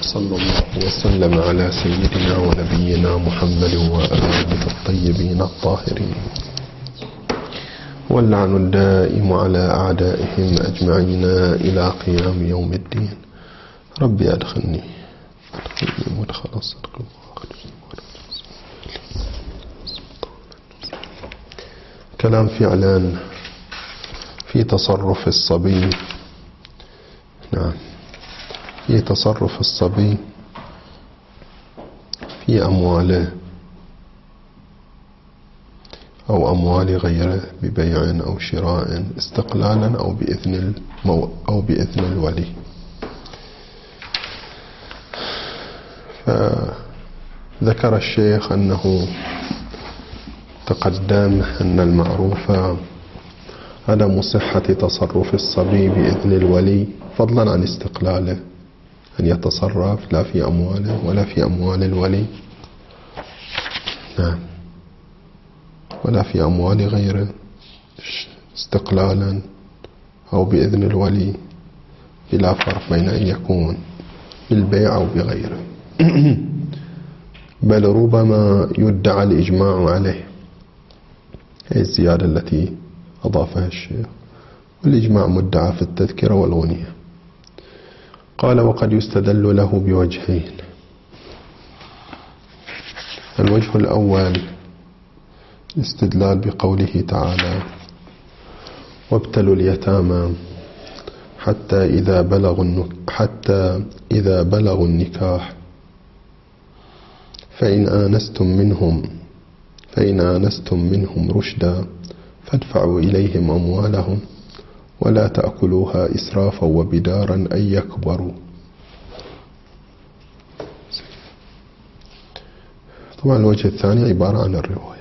صلى الله وسلم على سيدنا ونبينا محمد وآله الطيبين الطاهرين، واللعن الدائم على أعدائهم أجمعين إلى قيام يوم الدين. ربي أدخلني مدخل الصدق. كلام فعلا في تصرف الصبي. نعم، في تصرف الصبي في أمواله أو أموال غيره ببيع أو شراء استقلالا أو بإذن الولي. فذكر الشيخ أنه تقدم أن المعروف عدم صحة تصرف الصبي بإذن الولي فضلا عن استقلاله، أن يتصرف لا في أمواله ولا في أموال الولي، نعم، ولا في أموال غيره استقلالا أو بإذن الولي، بلا فرق بين أن يكون بالبيع أو بغيره. بل ربما يدعى الإجماع عليه، هي الزيادة التي أضافها الشيخ، والإجماع مدعى في التذكرة والغنية. قال: وقد يستدل له بوجهين. الوجه الأول استدلال بقوله تعالى: وابتلوا اليتامى حتى إذا بلغوا النكاح فإن آنستم منهم رشدا فادفعوا إليهم أموالهم ولا تأكلوها إسرافا وبدارا أن يكبروا. طبعا الوجه الثاني عبارة عن الروايات.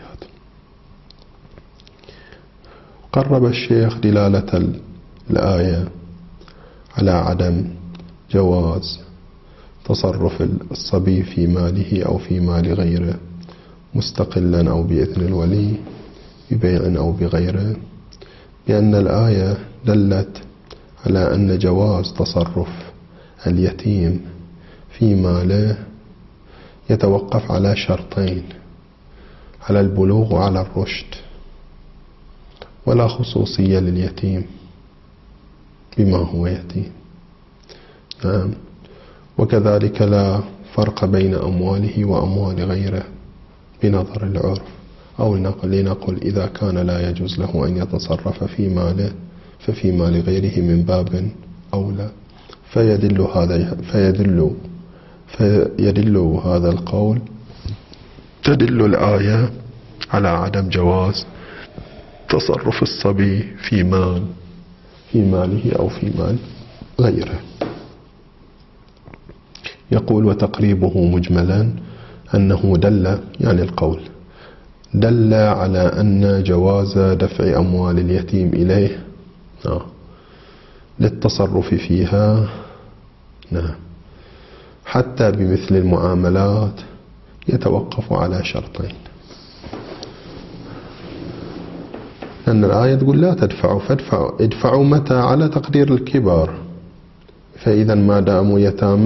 قرب الشيخ دلالة الآية على عدم جواز تصرف الصبي في ماله أو في مال غيره مستقلا أو بإذن الولي ببيع أو بغيره، بأن الآية دلت على أن جواز تصرف اليتيم في ماله يتوقف على شرطين: على البلوغ وعلى الرشد، ولا خصوصية لليتيم بما هو يتيم. نعم، وكذلك لا فرق بين أمواله وأموال غيره بنظر العرف، أو لنقل إذا كان لا يجوز له أن يتصرف في ماله ففي مال غيره من باب أولى. فيدل هذا القول، تدل الآية على عدم جواز تصرف الصبي في ماله أو في مال غيره. يقول: وتقريبه مجملا أنه دل، يعني القول دل على أن جواز دفع أموال اليتيم إليه للتصرف فيها، نعم، حتى بمثل المعاملات يتوقف على شرطين. لأن الآية تقول: لا تدفعوا، ادفعوا متى؟ على تقدير الكبار. فإذا ما داموا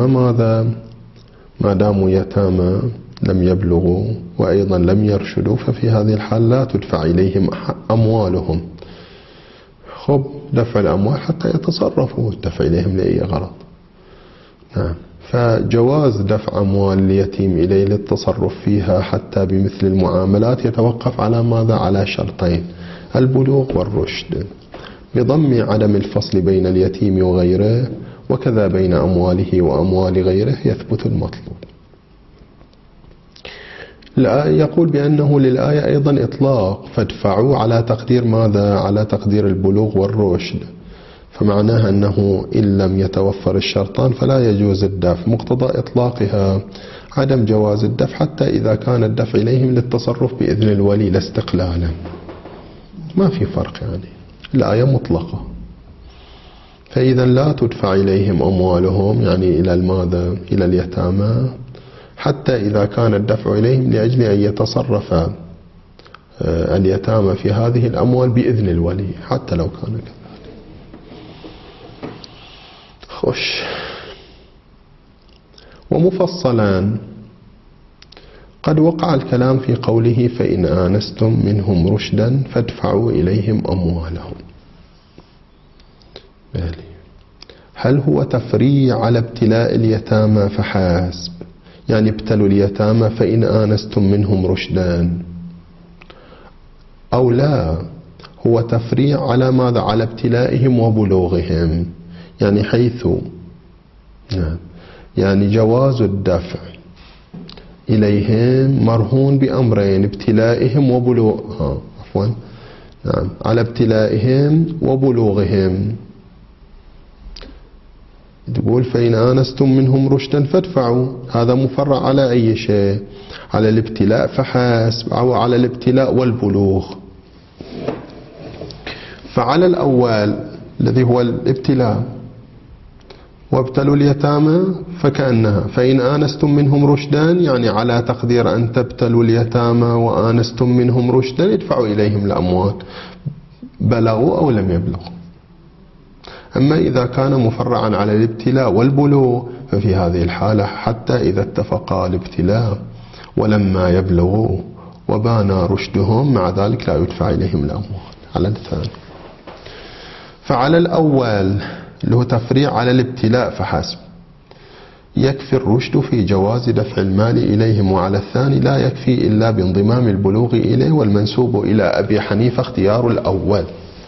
يتامى لم يبلغوا وأيضا لم يرشدوا، ففي هذه الحال لا تدفع إليهم أموالهم. خب دفع الأموال حتى يتصرفوا، دفع إليهم لأي غرض. نعم، فجواز دفع أموال اليتيم إليه للتصرف فيها حتى بمثل المعاملات يتوقف على ماذا؟ على شرطين: البلوغ والرشد، بضم عدم الفصل بين اليتيم وغيره، وكذا بين أمواله وأموال غيره يثبت المطلوب. الآية يقول بأنه للآية أيضا إطلاق، فادفعوا على تقدير ماذا؟ على تقدير البلوغ والرشد، فمعناها أنه إن لم يتوفر الشرطان فلا يجوز الدفع. مقتضى إطلاقها عدم جواز الدفع حتى إذا كان الدفع إليهم للتصرف بإذن الولي لا استقلالا. ما في فرق، يعني الآية مطلقة. فإذا لا تدفع إليهم أموالهم، يعني إلى ماذا؟ إلى اليتامى، حتى إذا كان الدفع إليهم لأجل أن يتصرف اليتامى في هذه الأموال بإذن الولي، حتى لو كان كذلك. ومفصلا. قد وقع الكلام في قوله فإن آنستم منهم رشدا فادفعوا إليهم أموالهم. هل هو تفريع على ابتلاء اليتامى فحسب؟ يعني ابتلوا اليتامى فإن آنستم منهم رشدا، أو لا هو تفريع على ماذا؟ على ابتلائهم وبلوغهم، يعني حيث يعني جواز الدفع إليهم مرهون بأمرين: ابتلائهم وبلوغ على ابتلائهم وبلوغهم. تقول فإن آنستم منهم رشدا فادفعوا، هذا مفرع على أي شيء؟ على الابتلاء فحسب أو على الابتلاء والبلوغ؟ فعلى الأول الذي هو الابتلاء وابتلوا اليتامى فكأنها فإن آنستم منهم رشدا، يعني على تقدير أن تبتلوا اليتامى وآنستم منهم رشدا ادفعوا إليهم الأموال بلغوا أو لم يبلغوا. أما إذا كان مفرعا على الابتلاء والبلوغ ففي هذه الحالة حتى إذا اتفقا الابتلاء ولما يبلغوا وبان رشدهم مع ذلك لا يدفع إليهم الأموال. على الثاني. فعلى الأول اللي هو تفريع على الابتلاء فحسب يكفي الرشد في جواز دفع المال إليهم، وعلى الثاني لا يكفي إلا بانضمام البلوغ إليه، والمنسوب إلى أبي حنيفة اختيار الأول.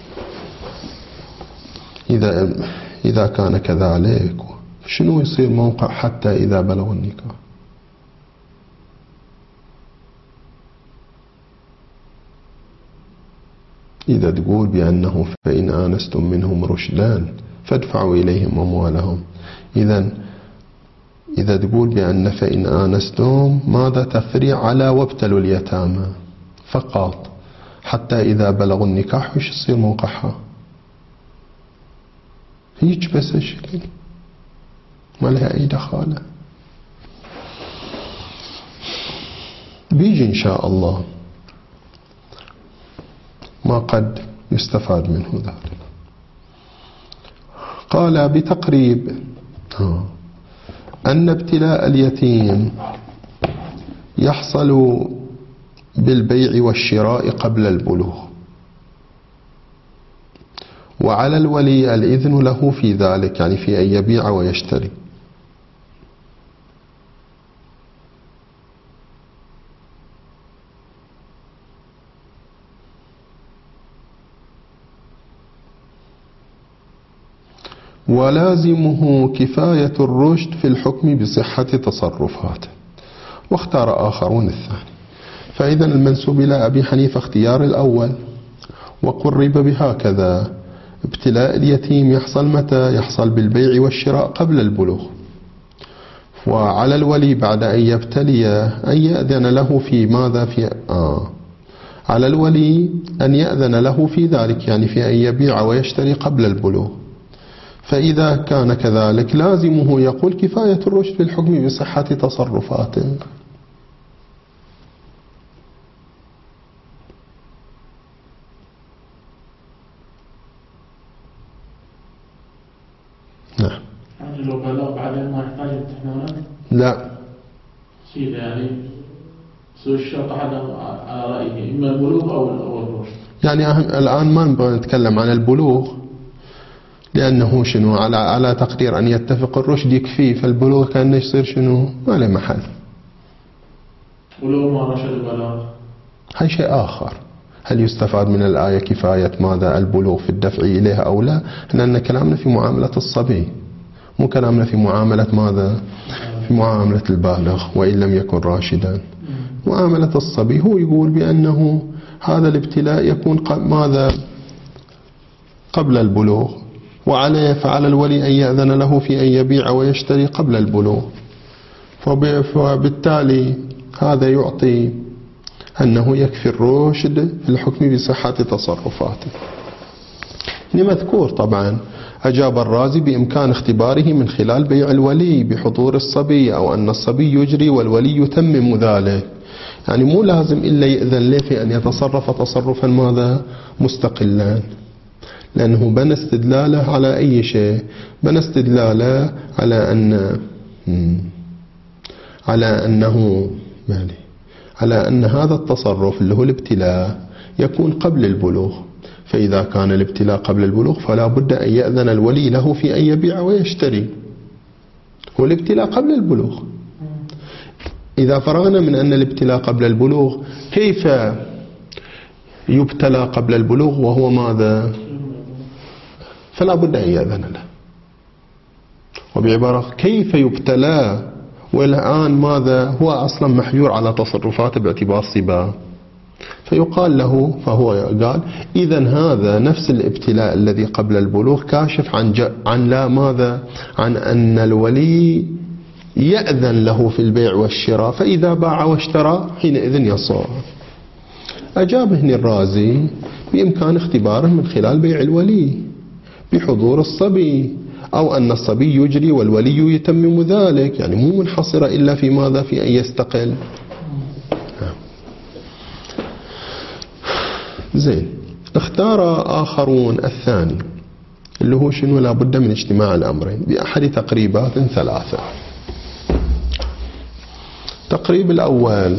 إذا كان كذلك شنو يصير موقع حتى إذا بلغ النكاح؟ إذا تقول بأنه فإن آنستم منهم رشدا فادفعوا إليهم أموالهم، إذا تقول بأن فإن آنستم ماذا؟ تفريع على وابتلوا اليتامى فقط حتى إذا بلغوا النكاح، وش يصير موقعها؟ هيك بس الشكل ما لها أي دخالة. بيجي إن شاء الله ما قد يستفاد منه ذلك. قال بتقريب أن ابتلاء اليتيم يحصل بالبيع والشراء قبل البلوغ، وعلى الولي الإذن له في ذلك، يعني في أن يبيع ويشتري. ولازمه كفاية الرشد في الحكم بصحة تصرفاته، واختار آخرون الثاني. فإذا المنسوب إلى أبي حنيفة اختيار الأول، وقرب بهكذا: ابتلاء اليتيم يحصل متى؟ يحصل بالبيع والشراء قبل البلوغ، وعلى الولي بعد أن يبتلي أن يأذن له في ماذا؟ على الولي أن يأذن له في ذلك، يعني في أن يبيع ويشتري قبل البلوغ. فإذا كان كذلك لازمه يقول كفاية الرشد في الحكم بصحة تصرفاته. نعم. لو بلغ بعدين ما يحتاج التحميلات؟ لا. سيدة يعني سوى الشرط على رأيه إما البلوغ أو الرشد. يعني الآن ما نبغى نتكلم عن البلوغ، لأنه شنو على تقدير أن يتفق الرشد يكفي، فالبلوغ كان يصير شنو ما له محل. ولو ما رشد البلاغ هاي شيء آخر. هل يستفاد من الآية كفاية ماذا؟ البلوغ في الدفع إليها أو لا؟ لأن كلامنا في معاملة الصبي، مو كلامنا في معاملة ماذا؟ في معاملة البالغ وإن لم يكن راشدا. معاملة الصبي هو يقول بأنه هذا الابتلاء يكون ماذا؟ قبل البلوغ، فعلى الولي أن يأذن له في أن يبيع ويشتري قبل البلوغ، فبالتالي هذا يعطي أنه يكفي الرشد في الحكم بصحة تصرفاته. مذكور طبعا أجاب الرازي بإمكان اختباره من خلال بيع الولي بحضور الصبي، أو أن الصبي يجري والولي يتمم ذلك. يعني مو لازم إلا يأذن له في أن يتصرف تصرفا ماذا؟ مستقلا، لأنه بنى استدلاله على أي شيء؟ بنى استدلاله على أن على أن هذا التصرف اللي هو الابتلاء يكون قبل البلوغ. فإذا كان الابتلاء قبل البلوغ فلا بد أن يأذن الولي له في أن يبيع ويشتري، والابتلاء قبل البلوغ. إذا فرغنا من أن الابتلاء قبل البلوغ، كيف يبتلى قبل البلوغ وهو ماذا؟ فلا بد أن يأذن له. وبعبارة كيف يبتلى والآن ماذا؟ هو أصلا محجور على تصرفاته باعتبار صبا، فيقال له، فهو قال إذن هذا نفس الابتلاء الذي قبل البلوغ كاشف عن لا ماذا؟ عن أن الولي يأذن له في البيع والشراء، فإذا باع واشترى حينئذ يصار. أجاب هنا الرازي بإمكان اختباره من خلال بيع الولي بحضور الصبي، أو أن الصبي يجري والولي يتمم ذلك، يعني مو منحصرة إلا في ماذا؟ في أن يستقل. زين. اختار آخرون الثاني اللي هو شنو؟ لا بد من اجتماع الأمرين بأحد تقريبات ثلاثة. التقريب الأول: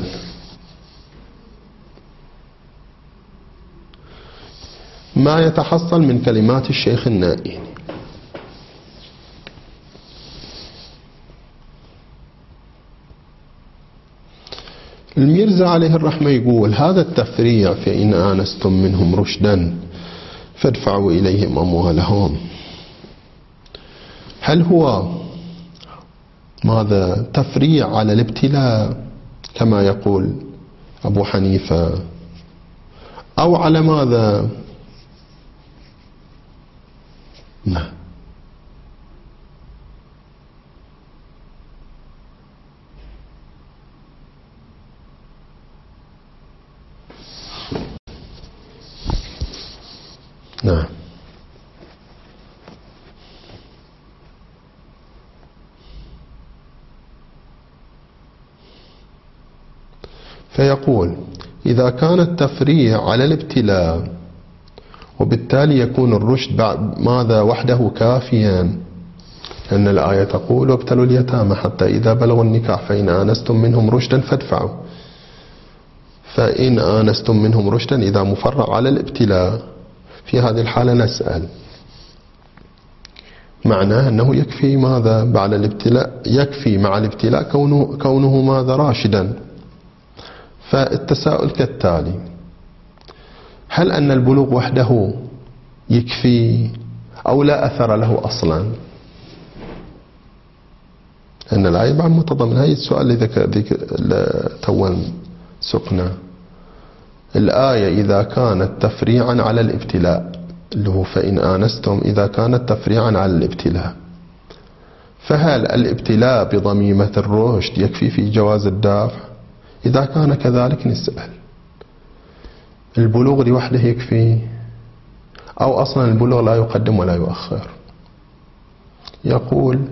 ما يتحصل من كلمات الشيخ النائي. الميرزا عليه الرحمة يقول: هذا التفريع فإن آنستم منهم رشدا فادفعوا إليهم أموالهم، هل هو ماذا؟ تفريع على الابتلاء كما يقول أبو حنيفة، أو على ماذا؟ نعم. نعم. فيقول: إذا كان التفريع على الابتلاء وبالتالي يكون الرشد بعد ماذا؟ وحده كافيا، لأن الآية تقول: وابتلوا اليتامى حتى إذا بلغوا النكاح فإن آنستم منهم رشدا فادفعوا. فإن آنستم منهم رشدا إذا مفرع على الابتلاء، في هذه الحالة نسأل معناه أنه يكفي ماذا؟ بعد الابتلاء يكفي مع الابتلاء كونه ماذا؟ راشدا. فالتساؤل كالتالي: هل أن البلوغ وحده يكفي أو لا أثر له أصلا؟ أن الآية بعد متضمن هذا السؤال الذي تون سقنا. الآية إذا كانت تفريعا على الابتلاء اللي هو فإن آنستم، إذا كانت تفريعا على الابتلاء، فهل الابتلاء بضميمة الرشد يكفي في جواز الدافع؟ إذا كان كذلك نسأل: البلوغ لوحده يكفي أو أصلا البلوغ لا يقدم ولا يؤخر؟ يقول: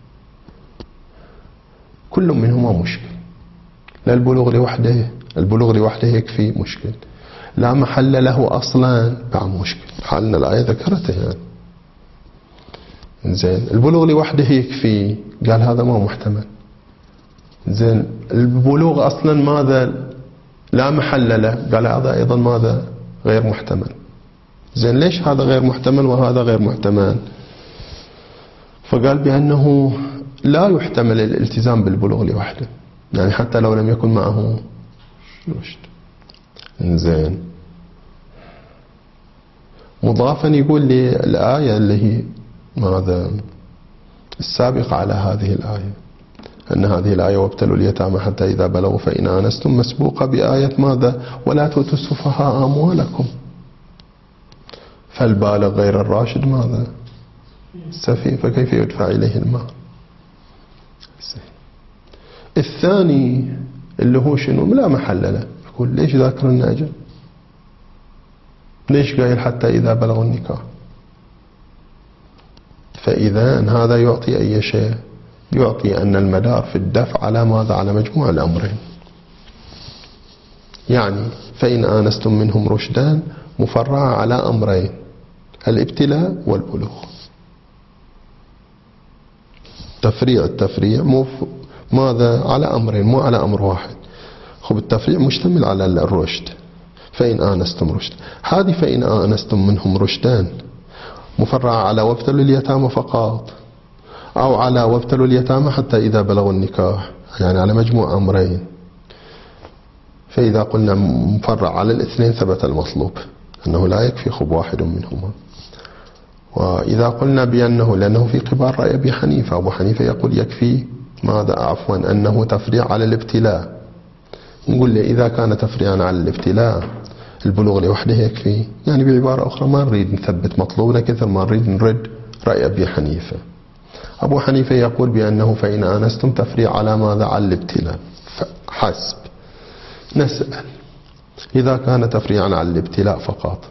كل منهما مشكل. لا البلوغ لوحده يكفي، مشكل. لا محل له أصلا، بعد مشكل. حالنا الآية ذكرته يعني. زين. البلوغ لوحده يكفي، قال هذا ما محتمل. زين. البلوغ أصلا ماذا؟ لا محل له، قال هذا أيضا ماذا؟ غير محتمل. زين. ليش هذا غير محتمل وهذا غير محتمل؟ فقال بأنه لا يحتمل الالتزام بالبلوغ لوحده، يعني حتى لو لم يكن معه رشد. زين. مضافا يقول لي الآية اللي هي ماذا؟ السابقة على هذه الآية، أن هذه الآية وابتلوا اليتامى حتى إذا بلغوا فإن آنستم مسبوقة بآية ماذا؟ ولا تؤتوا السفهاء أموالكم. فالبالغ غير الراشد ماذا؟ سفيه، فكيف يدفع إليه المال؟ الثاني اللي هو شنو؟ لا محل له. يقول: ليش ذاكر الناجم؟ ليش قايل حتى إذا بلغوا النكاح؟ فإذا هذا يعطي أي شيء؟ يعطي أن المدار في الدفع على ماذا؟ على مجموع الأمرين. يعني فإن آنستم منهم رشدا مفرعة على أمرين: الابتلاء والبلوغ. التفريع ماذا؟ على أمرين مو على أمر واحد. خب التفريع مشتمل على الرشد، فإن آنستم رشد، هذه فإن آنستم منهم رشدا مفرعة على وابتلوا اليتامى فقط، أو على وابتلوا اليتامى حتى إذا بلغوا النكاح، يعني على مجموع أمرين. فإذا قلنا مفرع على الاثنين ثبت المطلوب أنه لا يكفي خب واحد منهما. وإذا قلنا بأنه لأنه في قبال رأي أبي حنيفة، أبو حنيفة يقول يكفي ماذا؟ عفوا أنه تفريع على الابتلاء. نقول له إذا كان تفريعا على الابتلاء البلوغ لوحده يكفي، يعني بعبارة أخرى ما نريد نثبت مطلوبنا كثر ما نريد نرد رأي أبي حنيفة. أبو حنيفة يقول بأنه فإن آنستم تفريع على ماذا؟ على الابتلاء حسب. نسأل إذا كان تفريعا على الابتلاء فقط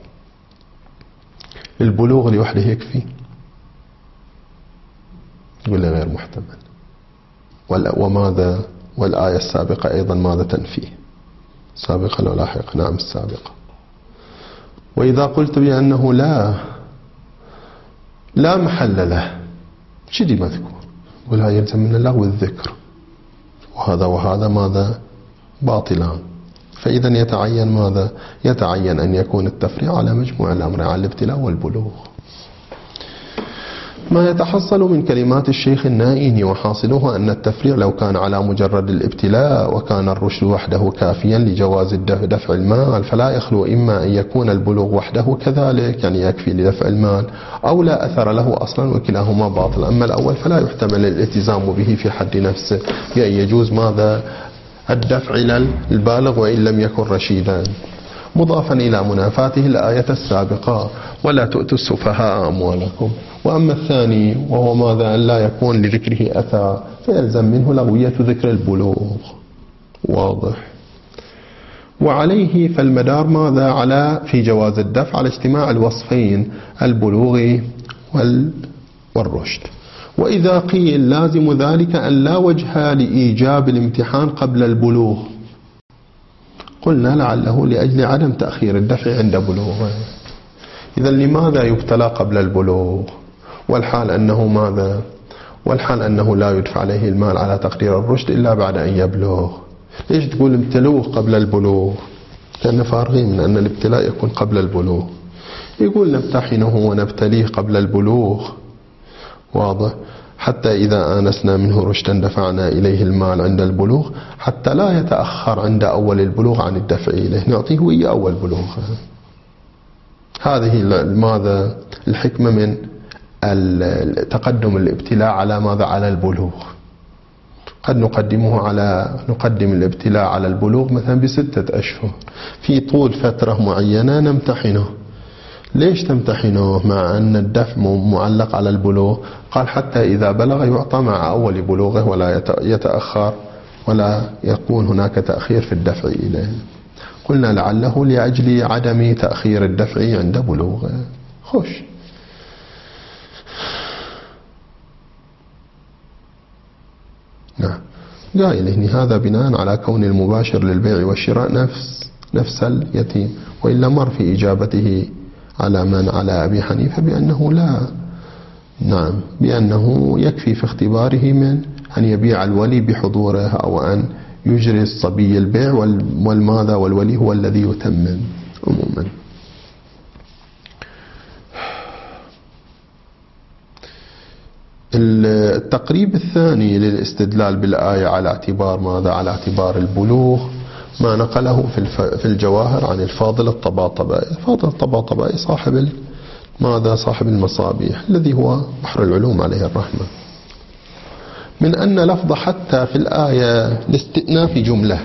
البلوغ لوحده يكفي؟ يقول لي غير محتمل. وماذا؟ والآية السابقة أيضا ماذا تنفيه؟ سابقة لو لاحقة؟ نعم السابقة. وإذا قلت بأنه لا محل له شدي مذكور، يقول هاي يلزم من اللغو الذكر، وهذا ماذا؟ باطلان. فإذا يتعين ماذا؟ يتعين أن يكون التفريع على مجموع الأمر، على الابتلاء والبلوغ. ما يتحصل من كلمات الشيخ النائيني وحاصله أن التفريع لو كان على مجرد الابتلاء وكان الرشد وحده كافيا لجواز دفع المال، فلا يخلو إما أن يكون البلوغ وحده كذلك، يعني يكفي لدفع المال، أو لا أثر له أصلا، وكلاهما باطل. أما الأول فلا يحتمل الالتزام به في حد نفسه، بأن يجوز ماذا؟ الدفع إلى البالغ وإن لم يكن رشيدا، مضافا إلى منافاته الآية السابقة ولا تؤتوا السفهاء أموالكم. وأما الثاني وهو ماذا؟ أن لا يكون لذكره أثر، فيلزم منه لغوية ذكر البلوغ. واضح. وعليه فالمدار ماذا؟ على في جواز الدفع على اجتماع الوصفين البلوغ والرشد. وإذا قيل لازم ذلك أن لا وجه لإيجاب الامتحان قبل البلوغ، قلنا لعله لأجل عدم تأخير الدفع عند بلوغه. إذا لماذا يبتلى قبل البلوغ والحال أنه ماذا؟ والحال أنه لا يدفع عليه المال على تقدير الرشد إلا بعد أن يبلغ؟ ليش تقول امتلوه قبل البلوغ؟ كأن فارغين من أن الابتلاء يكون قبل البلوغ. يقول نمتحنه ونبتليه قبل البلوغ، واضح، حتى إذا آنسنا منه رشدا دفعنا إليه المال عند البلوغ، حتى لا يتأخر عند أول البلوغ عن الدفع إليه، نعطيه ويا أول بلوغ. هذه ماذا؟ الحكمة من تقدم الابتلاء على ماذا؟ على البلوغ. قد نقدم الابتلاء على البلوغ مثلا ب6 أشهر، في طول فترة معينة نمتحنه. ليش تمتحنه مع أن الدفع معلق على البلوغ؟ قال حتى إذا بلغ يعطى مع أول بلوغه ولا يتأخر ولا يكون هناك تأخير في الدفع إليه. قلنا لعله لأجل عدم تأخير الدفع عند بلوغه. خوش. نعم. قائل هنا هذا بناء على كون المباشر للبيع والشراء نفس اليتيم، وإلا مر في إجابته على من على أبي حنيفة بأنه لا، نعم، بأنه يكفي في اختباره من أن يبيع الولي بحضوره أو أن يجري الصبي البيع والماذا؟ والولي هو الذي يتمم عموما. التقريب الثاني للاستدلال بالآية على اعتبار ماذا؟ على اعتبار البلوغ ما نقله في الجواهر عن الفاضل الطباطبائي. الفاضل الطباطبائي صاحب ماذا؟ صاحب المصابيح الذي هو بحر العلوم عليه الرحمة، من أن لفظ حتى في الآية لاستئناف جملة،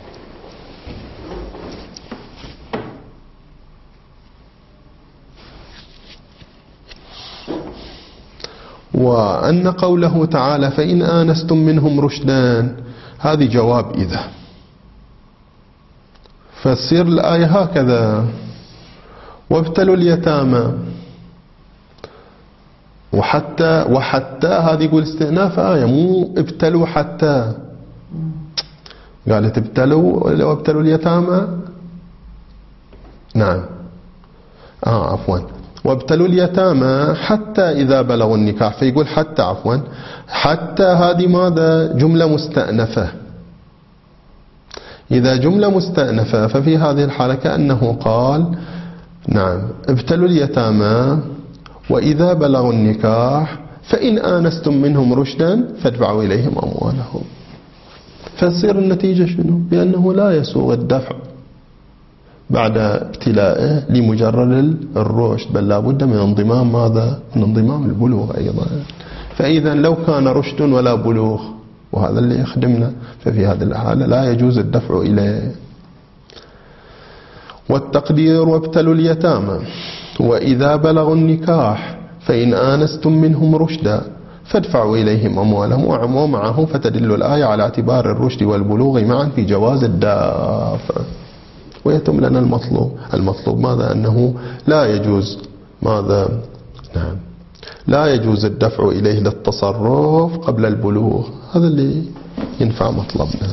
وأن قوله تعالى فإن آنستم منهم رشدان هذه جواب إذا، فتصير الآية هكذا وابتلوا اليتامى وحتى هذه يقول استئناف آية، مو ابتلوا حتى، قالت ابتلوا لو ابتلوا اليتامى. نعم عفوا وابتلوا اليتامى حتى إذا بلغوا النكاح. فيقول حتى، عفوا، حتى هذه ماذا؟ جملة مستأنفة. إذا جملة مستأنفة ففي هذه الحالة كأنه قال نعم ابتلوا اليتامى وإذا بلغوا النكاح فإن آنستم منهم رشدا فادفعوا إليهم أموالهم. فتصير النتيجة شنو؟ بأنه لا يسوغ الدفع بعد ابتلائه لمجرد الرشد، بل لا بد من انضمام ماذا؟ من انضمام البلوغ أيضا. فإذا لو كان رشد ولا بلوغ وهذا اللي يخدمنا ففي هذه الحالة لا يجوز الدفع إليه. والتقدير وابتلوا اليتامى وإذا بلغوا النكاح فإن آنستم منهم رشدا فادفعوا إليهم أموالهم، ومعه فتدل الآية على اعتبار الرشد والبلوغ معا في جواز الدافع. ويتم لنا المطلوب ماذا؟ أنه لا يجوز ماذا؟ نعم لا يجوز الدفع إليه للتصرف قبل البلوغ. هذا اللي ينفع مطلبنا.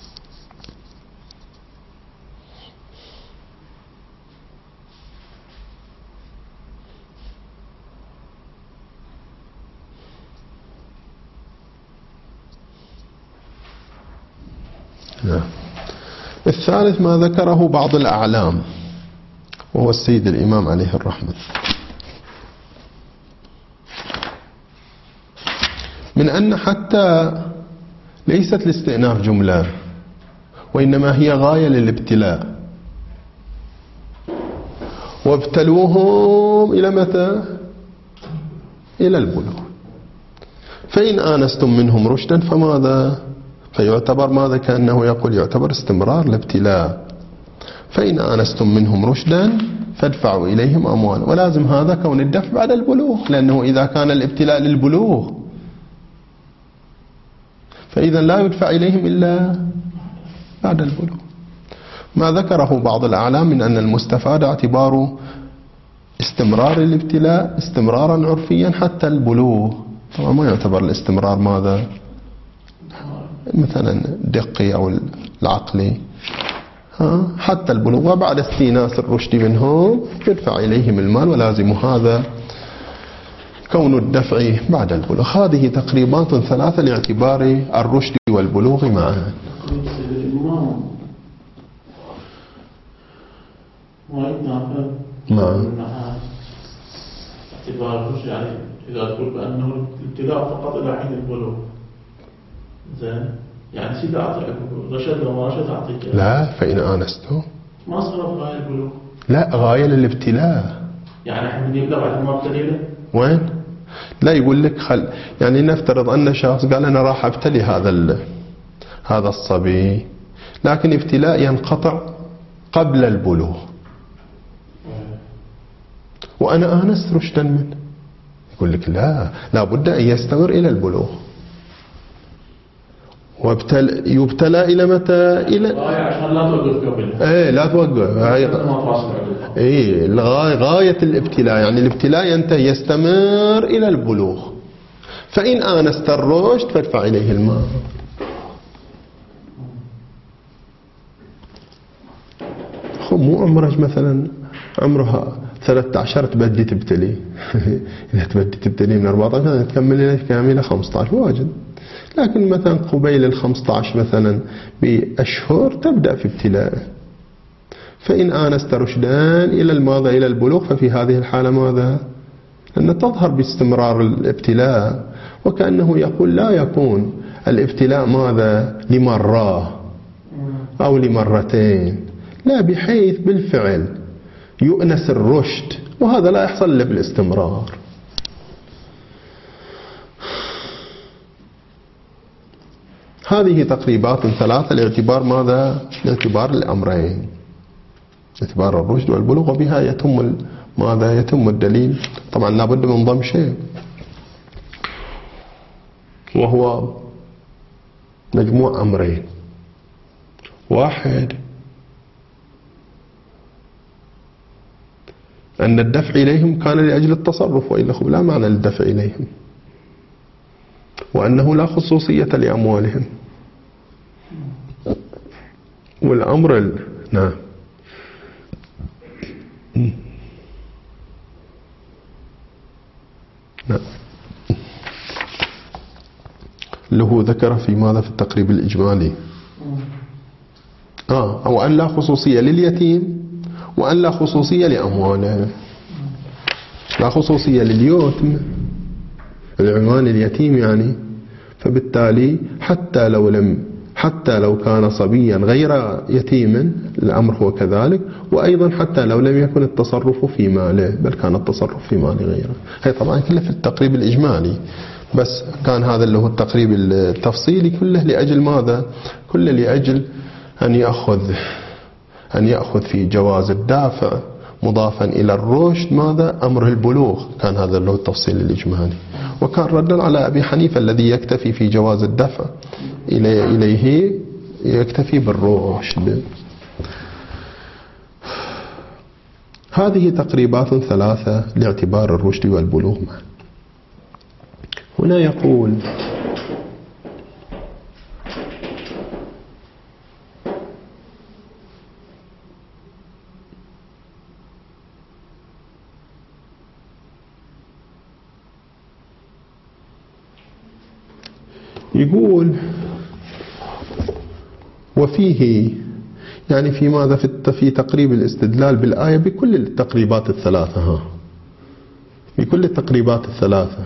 نعم. الثالث ما ذكره بعض الأعلام وهو السيد الإمام عليه الرحمة، من أن حتى ليست الاستئناف جملة وإنما هي غاية للابتلاء. وابتلوهم إلى متى؟ إلى البلوغ. فإن آنستم منهم رشدا فماذا؟ فيعتبر ماذا؟ كأنه يقول يعتبر استمرار الابتلاء. فإن آنستم منهم رشدا فادفعوا إليهم أموال. ولازم هذا كون الدفع بعد البلوغ، لأنه إذا كان الابتلاء للبلوغ فإذا لا يدفع إليهم إلا بعد البلوغ. ما ذكره بعض الأعلام من أن المستفاد اعتبار استمرار الابتلاء استمرارا عرفيا حتى البلوغ. طبعا ما يعتبر الاستمرار ماذا؟ مثلا دقي أو العقلي، حتى البلوغ وبعد استئناس الرشد منهم يدفع إليهم المال، ولازم هذا كون الدفع بعد البلوغ. هذه تقريبات ثلاثة لاعتبار الرشد والبلوغ معا. نعم. اعتبار الرشد يعني إذا تقول بأنه الابتلاء فقط إلى حين البلوغ، زين، يعني سيدي أعطيك رشد لو رشد أعطيك. لا، فإن آنستم ما صار غاية البلوغ. لا، غاية للابتلاء. يعني احنا بنبدأ بعد ما ابتلينا. وين؟ لا، يقول لك يعني نفترض أن شخص قال أنا راح أبتلي هذا الصبي، لكن ابتلاء ينقطع قبل البلوغ وأنا آنست رشدا منه. يقول لك لا بد أن يستمر إلى البلوغ. يبتلى إلى متى؟ إلى عشان لا توقف قبل. لا توقف. غاية الابتلاء، يعني الابتلاء ينتهي يستمر إلى البلوغ. فإن آنست الرشد فادفع إليه المال. مو عمرك مثلا عمرها 13 تبدي تبتلي إذا تبدي تبتلي من 14 تكمل إلى كاملة 15 واجد، لكن مثلا قبيل 15 مثلا بأشهر تبدأ في ابتلاء. فإن آنست رشدان إلى الماذا؟ إلى البلوغ. ففي هذه الحالة ماذا؟ أن تظهر باستمرار الابتلاء، وكأنه يقول لا يكون الابتلاء ماذا؟ لمرة أو لمرتين، لا، بحيث بالفعل يؤنس الرشد، وهذا لا يحصل إلا بالاستمرار. هذه تقريبات ثلاثة لاعتبار ماذا؟ لاعتبار الأمرين، اعتبار الرشد والبلوغ، وبها يتم ماذا؟ يتم الدليل. طبعا لابد من ضم شيء، وهو مجموع أمرين. واحد، أن الدفع إليهم كان لأجل التصرف، وإلا لا معنى للدفع إليهم، وأنه لا خصوصية لأموالهم. والأمر نعم اللي هو ذكره في ماذا في التقريب الإجمالي. وأن لا خصوصية لليتيم وأن لا خصوصية لأمواله. لا خصوصية لليتم العنوان اليتيم يعني، فبالتالي حتى لو كان صبيا غير يتيم الأمر هو كذلك، وأيضا حتى لو لم يكن التصرف في ماله بل كان التصرف في مال غيره. هي طبعا كله في التقريب الإجمالي، بس كان هذا اللي هو التقريب التفصيلي كله لأجل ماذا؟ كله لأجل أن يأخذ في جواز الدافع مضافا إلى الرشد ماذا؟ أمر البلوغ. كان هذا اللي هو التفصيل الإجمالي. وكان ردا على أبي حنيفة الذي يكتفي في جواز الدفع إليه يكتفي بالرشد. هذه تقريبات ثلاثة لاعتبار الرشد والبلوغ معا. هنا يقول وفيه يعني في ماذا في تقريب الاستدلال بالآية بكل التقريبات الثلاثة. بكل التقريبات الثلاثة.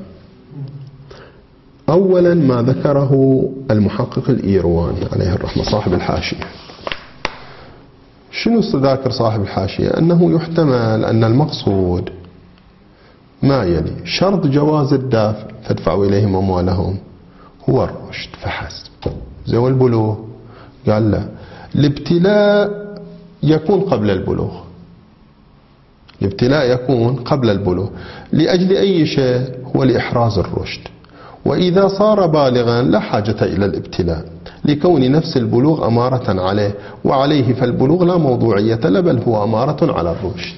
أولا ما ذكره المحقق الإيرواني عليه الرحمة صاحب الحاشية. شنو ذاكر صاحب الحاشية؟ أنه يحتمل أن المقصود ما يلي: شرط جواز الدافع فادفعوا إليهم أموالهم هو الرشد فحسب. زي البلوغ قال لا، الابتلاء يكون قبل البلوغ. الابتلاء يكون قبل البلوغ لأجل أي شيء؟ هو لإحراز الرشد. وإذا صار بالغا لا حاجة إلى الابتلاء لكون نفس البلوغ أمارة عليه، وعليه فالبلوغ لا موضوعية له بل هو أمارة على الرشد.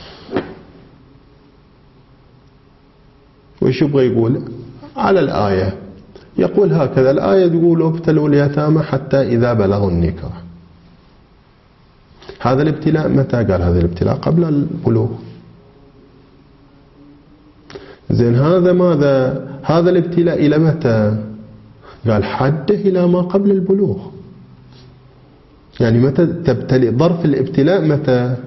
وإيش يبغى يقول على الآية؟ يقول هكذا الآية تقول: ابتلوا اليتامى حتى إذا بلغوا النكاح. هذا الابتلاء متى؟ قال هذا الابتلاء قبل البلوغ. زين هذا ماذا؟ هذا الابتلاء إلى متى؟ قال حده إلى ما قبل البلوغ. يعني متى تبتلي؟ ظرف الابتلاء متى؟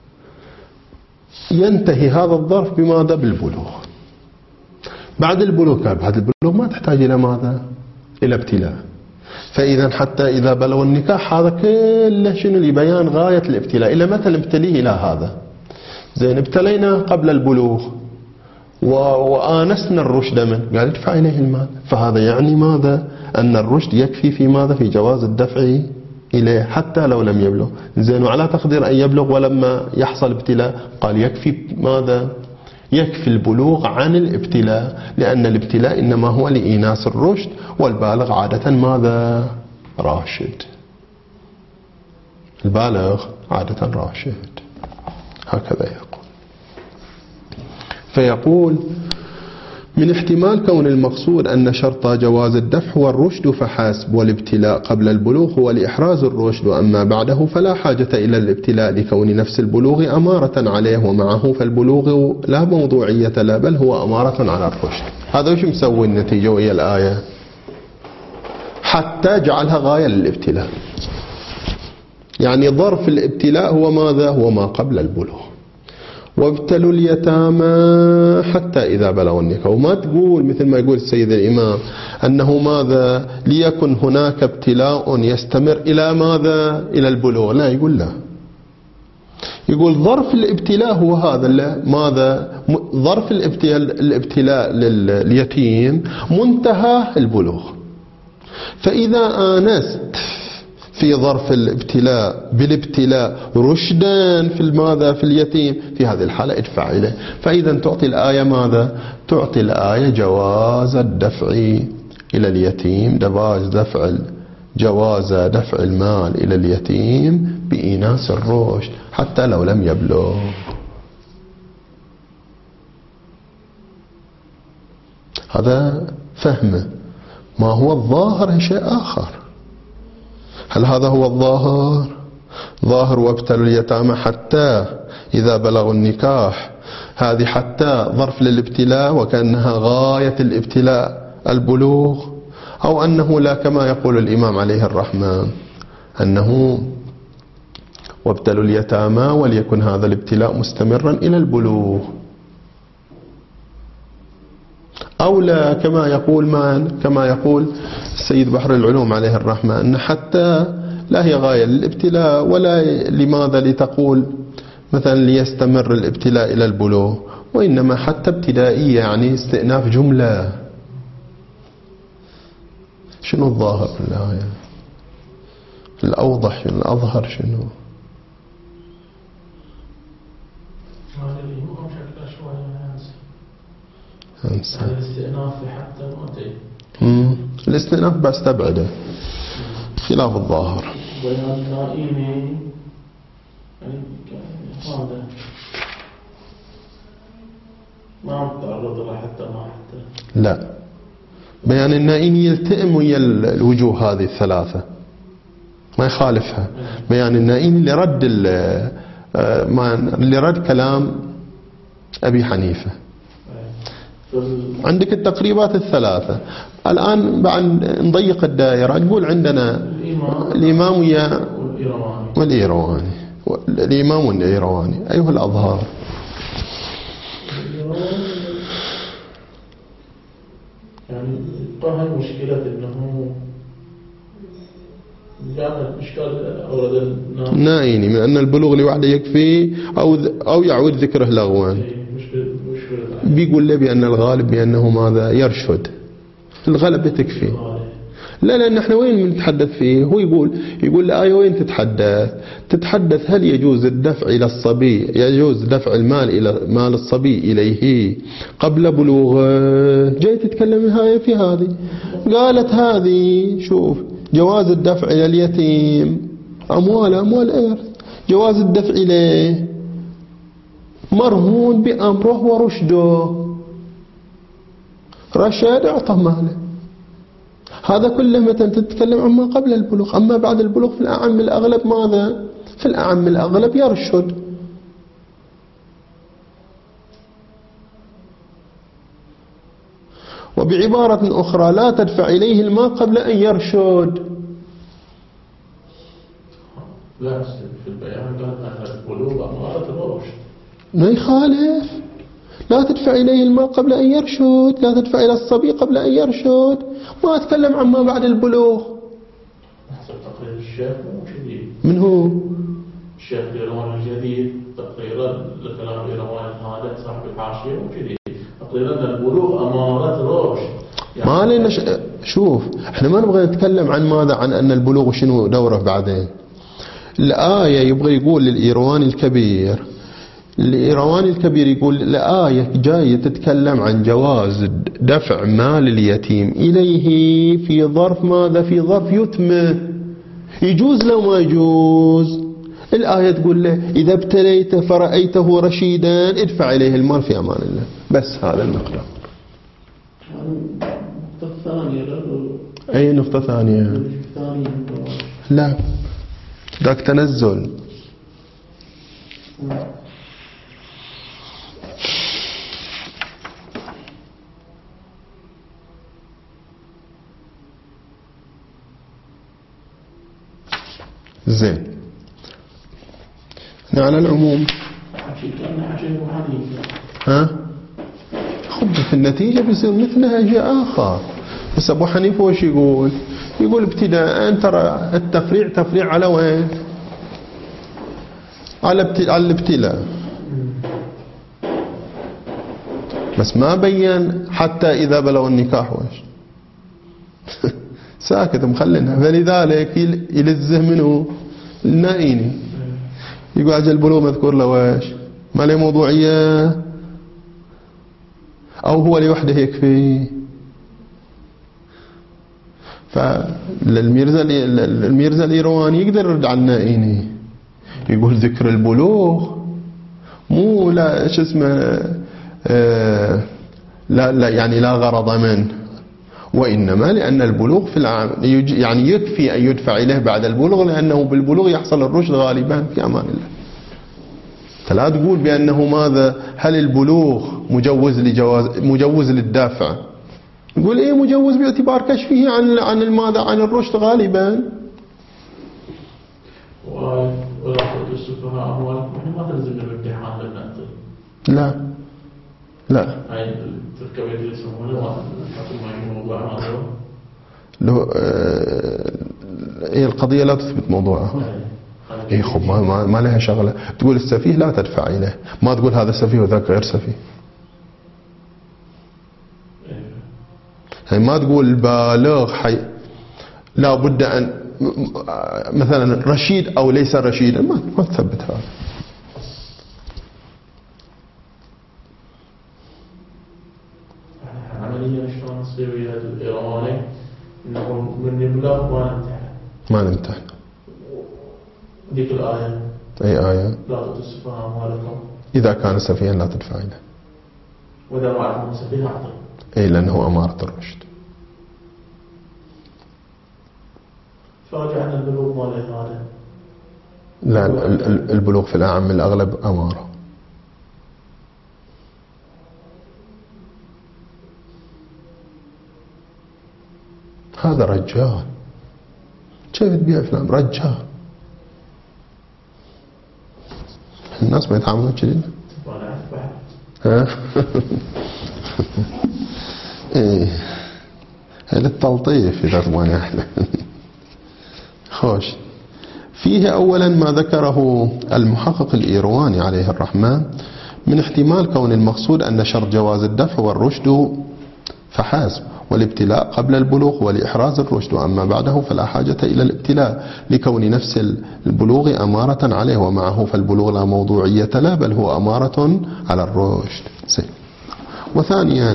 ينتهي هذا الظرف بماذا؟ بالبلوغ. بعد البلوغ قال بعد البلوغ ما تحتاج إلى ماذا؟ إلى ابتلاء. فإذا حتى إذا بلغوا النكاح هذا كله شنو؟ لبيان غاية الابتلاء. إلى متى نبتليه؟ إلى هذا. زين ابتلينا قبل البلوغ وآنسنا الرشد من قال ادفع إليه المال. فهذا يعني ماذا؟ أن الرشد يكفي في ماذا؟ في جواز الدفع إليه حتى لو لم يبلغ. زين وعلى تقدير أن يبلغ ولما يحصل ابتلاء قال يكفي ماذا؟ يكفي البلوغ عن الابتلاء، لأن الابتلاء إنما هو لإيناس الرشد، والبالغ عادة ماذا؟ راشد. البالغ عادة راشد. هكذا يقول. فيقول: من احتمال كون المقصود أن شرط جواز الدفع هو الرشد فحسب، والابتلاء قبل البلوغ هو لإحراز الرشد، وأما بعده فلا حاجة إلى الابتلاء لكون نفس البلوغ أمارة عليه، ومعه فالبلوغ لا موضوعية له بل هو أمارة على الرشد. هذا وش مسوي النتيجة وهي الآية؟ حتى جعلها غاية للابتلاء. يعني ظرف الابتلاء هو ماذا؟ هو ما قبل البلوغ. وابتلوا اليتامى حتى إذا بلغوا النكاح. وما تقول مثل ما يقول السيد الإمام أنه ماذا؟ ليكن هناك ابتلاء يستمر إلى ماذا؟ إلى البلوغ. لا، يقول لا، يقول ظرف الابتلاء هو هذا ماذا؟ ظرف الابتلاء لليتيم منتهى البلوغ. فإذا آنست في ظرف الابتلاء بالابتلاء رشدا في الماذا؟ في اليتيم، في هذه الحالة ادفع إليه. فإذا تعطي الآية ماذا؟ تعطي الآية جواز الدفع إلى اليتيم، جواز دفع المال إلى اليتيم بإيناس الرشد حتى لو لم يبلغ. هذا فهمه. ما هو الظاهر شيء آخر. هل هذا هو الظاهر؟ ظاهر وابتلوا اليتامى حتى إذا بلغوا النكاح، هذه حتى ظرف للابتلاء وكأنها غاية الابتلاء البلوغ، أو أنه لا كما يقول الإمام عليه الرحمة أنه وابتلوا اليتامى وليكن هذا الابتلاء مستمرا إلى البلوغ، أو لا كما يقول كما يقول السيد بحر العلوم عليه الرحمة أن حتى لا هي غاية للابتلاء، ولا لماذا لتقول مثلا ليستمر الابتلاء إلى البلوغ، وإنما حتى ابتدائية يعني استئناف جملة. شنو الظاهر في الآية؟ الأوضح شنو الأظهر شنو؟ الاستئناف حتى المؤتي الاستئناف بستبعده خلاف الظاهر. بيان النائين يعني هذا ما تعرض له حتى ما حتى لا، بيان النائين يلتئم ويا الوجوه هذه الثلاثة ما يخالفها. بيان النائين لرد كلام أبي حنيفة. عندك التقريبات الثلاثة. الآن بعد نضيق الدائرة نقول عندنا الإمام والإيرواني. الإمام والإيرواني أيها الأظهار؟ يعني طبعا مشكلة أنه جاءت إشكال أورد النائيني من أن البلوغ لوحده يكفي أو يعود ذكره لغوا. بيقول لي بأن الغالب بأنه ماذا يرشد، الغلبة تكفي. لا لأن احنا وين نتحدث فيه؟ هو يقول الآية وين تتحدث هل يجوز الدفع إلى الصبي، يجوز دفع المال إلى مال الصبي إليه قبل بلوغه. جاي تتكلم الآية في هذه، قالت هذه شوف جواز الدفع إلى اليتيم أموال إرث، جواز الدفع إليه مرهون بأمره ورشده، رشاد اعطى ماله. هذا كله متى تتكلم عما قبل البلوغ. أما بعد البلوغ في الأعم الأغلب ماذا؟ في الأعم الأغلب يرشد. وبعبارة أخرى لا تدفع إليه المال قبل أن يرشد. لا في البيان قال أن البلوغ أمارة الرشد ما يخالف. لا تدفع إليه المال قبل أن يرشد، لا تدفع إلى الصبي قبل أن يرشد. ما أتكلم عما بعد البلوغ. حسب تقرير الشيخ مو شديد. من هو؟ الشيخ الإيرواني الجديد تقريرا لكلام الإيرواني هذا صاحب الحاشية مو شديد، تقريرا أن البلوغ أمارة رشد. يعني ما لنا شوف احنا ما نبغى نتكلم عن ماذا، عن أن البلوغ شنو دوره بعدين. الآية يبغى يقول للإيرواني الكبير، الإيرواني الكبير يقول الآية جاية تتكلم عن جواز دفع مال اليتيم إليه في ظرف ماذا؟ في ظرف يتمه. يجوز لو ما يجوز. الآية تقول له إذا ابتليته فرأيته رشيدا ادفع إليه المال في أمان الله. بس هذا المقدار. النقطة الثانية أي نقطة ثانية؟ لا ذاك تنزل. زين على العموم خب في النتيجة بيصير مثلها شيء آخر. بس أبو حنيفة وش يقول؟ يقول ابتداء ترى التفريع تفريع على وين؟ على الابتلاء، بس ما بين حتى إذا بلغ النكاح وش ساكت مخلنها. فلذلك يلزه منه النائيني يقول أجل البلوغ مذكور له وش ما له موضوعية، أو هو لوحده يكفي. فالميرزا الإيرواني يقدر يرد على النائيني يقول ذكر البلوغ مو لا ايش اسمه لا يعني لا غرض منه، وإنما لأن البلوغ في العام يعني يكفي أن يدفع إليه بعد البلوغ، لأنه بالبلوغ يحصل الرشد غالبا في أمان الله. فلا تقول بأنه ماذا هل البلوغ مجوز للدافع نقول إيه مجوز باعتبار كشفه عن الماذا عن الرشد غالبا. ورفض السفهاء أموالكم ما تلزم الامتحان للنقل. لا هاي تلك اللي يسمونه ما موضوع هذا. لو القضية لا تثبت موضوعها. اي خب ما لها شغلة. تقول السفيه لا تدفع إليه، ما تقول هذا سفيه وذاك غير سفيه. يعني ما تقول بالغ لا بد أن مثلا رشيد أو ليس رشيدا، ما تثبت هذا. عمليا شلون تصير ويا الإيراني إنه من يبلغ ما نمتحن. ذيك الآية أي آية؟ لا تؤتوا السفهاء أموالكم إذا كان سفيها لا تدفع له، وإذا ما عرفنا سفيه أعطي. أي لأنه أمارة الرشد. فراجعنا البلوغ ماله هذا. لا البلوغ في الأعم الأغلب أمارة. هذا رجال كيف تبيع أفلام رجال؟ الناس ما يتعاملون كذي. ها ايه هذا التلطيف إذا تبغى أحلى. خوش. فيه أولا ما ذكره المحقق الإيرواني عليه الرحمة من احتمال كون المقصود أن شرط جواز الدفع والرشد فحسب، والابتلاء قبل البلوغ ولإحراز الرشد، وأما بعده فلا حاجة إلى الابتلاء لكون نفس البلوغ أمارة عليه، ومعه فالبلوغ لا موضوعية لا بل هو أمارة على الرشد. وثانيا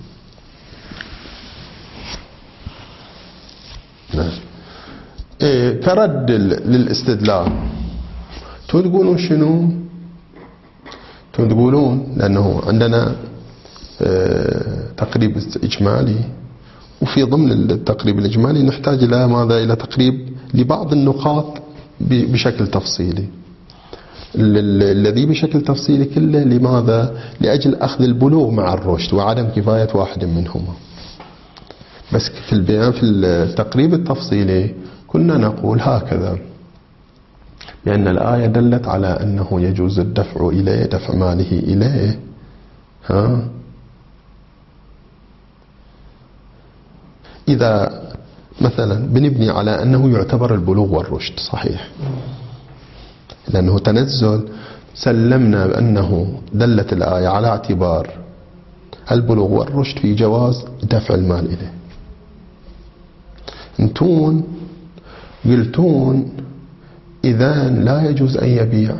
كرد للاستدلال تقولون شنو؟ تقولون لأنه عندنا تقريب إجمالي، وفي ضمن التقريب الإجمالي نحتاج إلى ماذا؟ إلى تقريب لبعض النقاط بشكل تفصيلي. الذي بشكل تفصيلي كله لماذا؟ لأجل أخذ البلوغ مع الرشد وعدم كفاية واحد منهما. بس في البيان في التقريب التفصيلي كنا نقول هكذا، لأن الآية دلت على أنه يجوز الدفع إليه، دفع ماله إليه. إذا مثلا بنبني على أنه يعتبر البلوغ والرشد صحيح، لأنه تنزل سلمنا بأنه دلت الآية على اعتبار البلوغ والرشد في جواز دفع المال إليه. انتون قلتون إذا لا يجوز أن يبيع،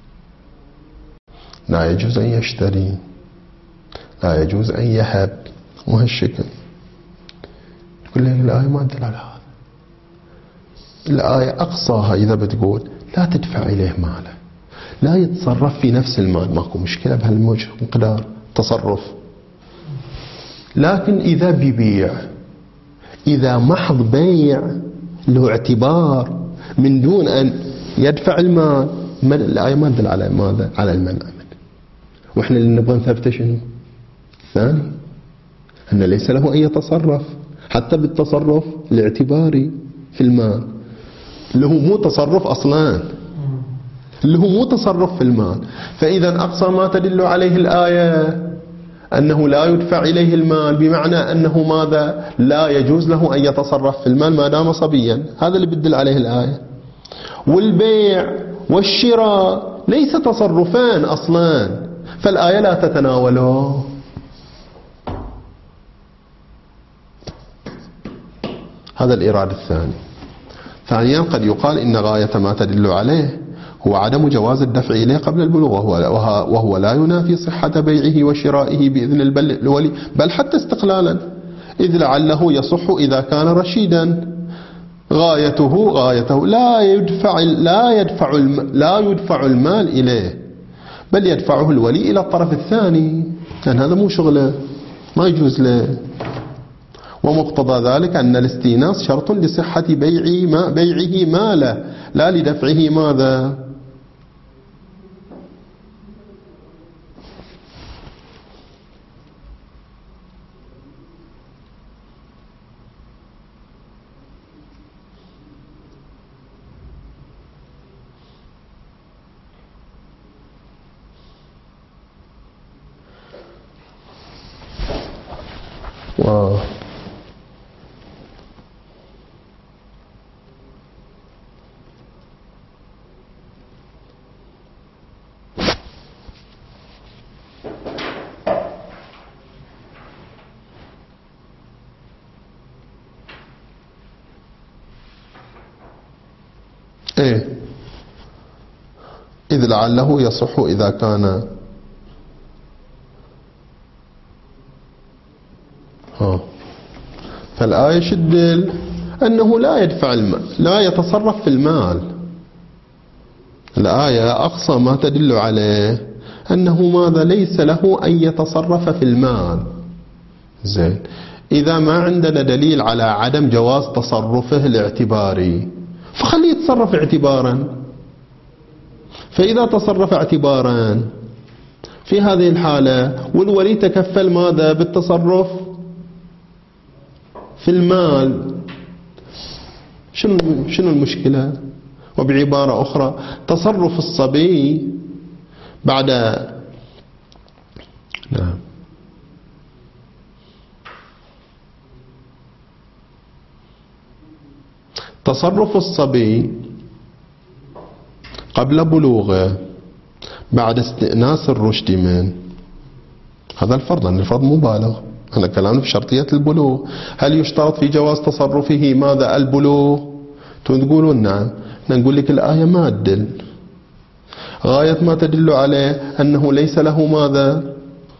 لا يجوز أن يشتري، لا يجوز أن يهب وهالشكل. تقول لي الآية ما تدل على هذا. الآية أقصاها إذا بتقول لا تدفع إليه ماله، لا يتصرف في نفس المال، ماكو مشكلة بهالمقدار تصرف. لكن إذا بيبيع، إذا محض بيع له اعتبار من دون أن يدفع المال، الآية ما تدل على ماذا؟ على المنع. وإحنا اللي نبغى نثبته شنو؟ ثاني أن ليس له أن يتصرف حتى بالتصرف الاعتباري في المال، اللي هو مو تصرف أصلا، اللي هو مو تصرف في المال. فإذا أقصى ما تدل عليه الآية أنه لا يدفع إليه المال، بمعنى أنه ماذا؟ لا يجوز له أن يتصرف في المال ما دام صبيا. هذا اللي بدل عليه الآية. والبيع والشراء ليس تصرفان أصلا، فالآية لا تتناوله. هذا الإرادة الثاني. ثانيا قد يقال إن غاية ما تدل عليه هو عدم جواز الدفع إليه قبل البلوغ، وهو لا ينافي صحة بيعه وشرائه بإذن الولي، بل حتى استقلالا، إذ لعله يصح إذا كان رشيدا. غايته لا يدفع المال إليه، بل يدفعه الولي إلى الطرف الثاني، كان هذا مو شغله، ما يجوز له. ومقتضى ذلك أن الاستئناس شرط لصحة بيعه ماله، لا لدفعه ماذا؟ إيه إذ لعله يصح إذا كان فالآية شدل أنه لا يدفع المال، لا يتصرف في المال. الآية أقصى ما تدل عليه أنه ماذا ليس له أن يتصرف في المال. زين، إذا ما عندنا دليل على عدم جواز تصرفه الاعتباري فخليه يتصرف اعتبارا. فإذا تصرف اعتبارا في هذه الحالة والولي تكفل ماذا بالتصرف في المال، شنو المشكلة؟ وبعبارة أخرى تصرف الصبي بعد تصرف الصبي قبل بلوغه بعد استئناس الرشد من هذا الفرض، أن الفرض مبالغ. هذا كلام في شرطية البلوغ. هل يشترط في جواز تصرفه ماذا البلوغ؟ تقولون نعم. نقول لك الآية ما تدل، غاية ما تدل عليه أنه ليس له ماذا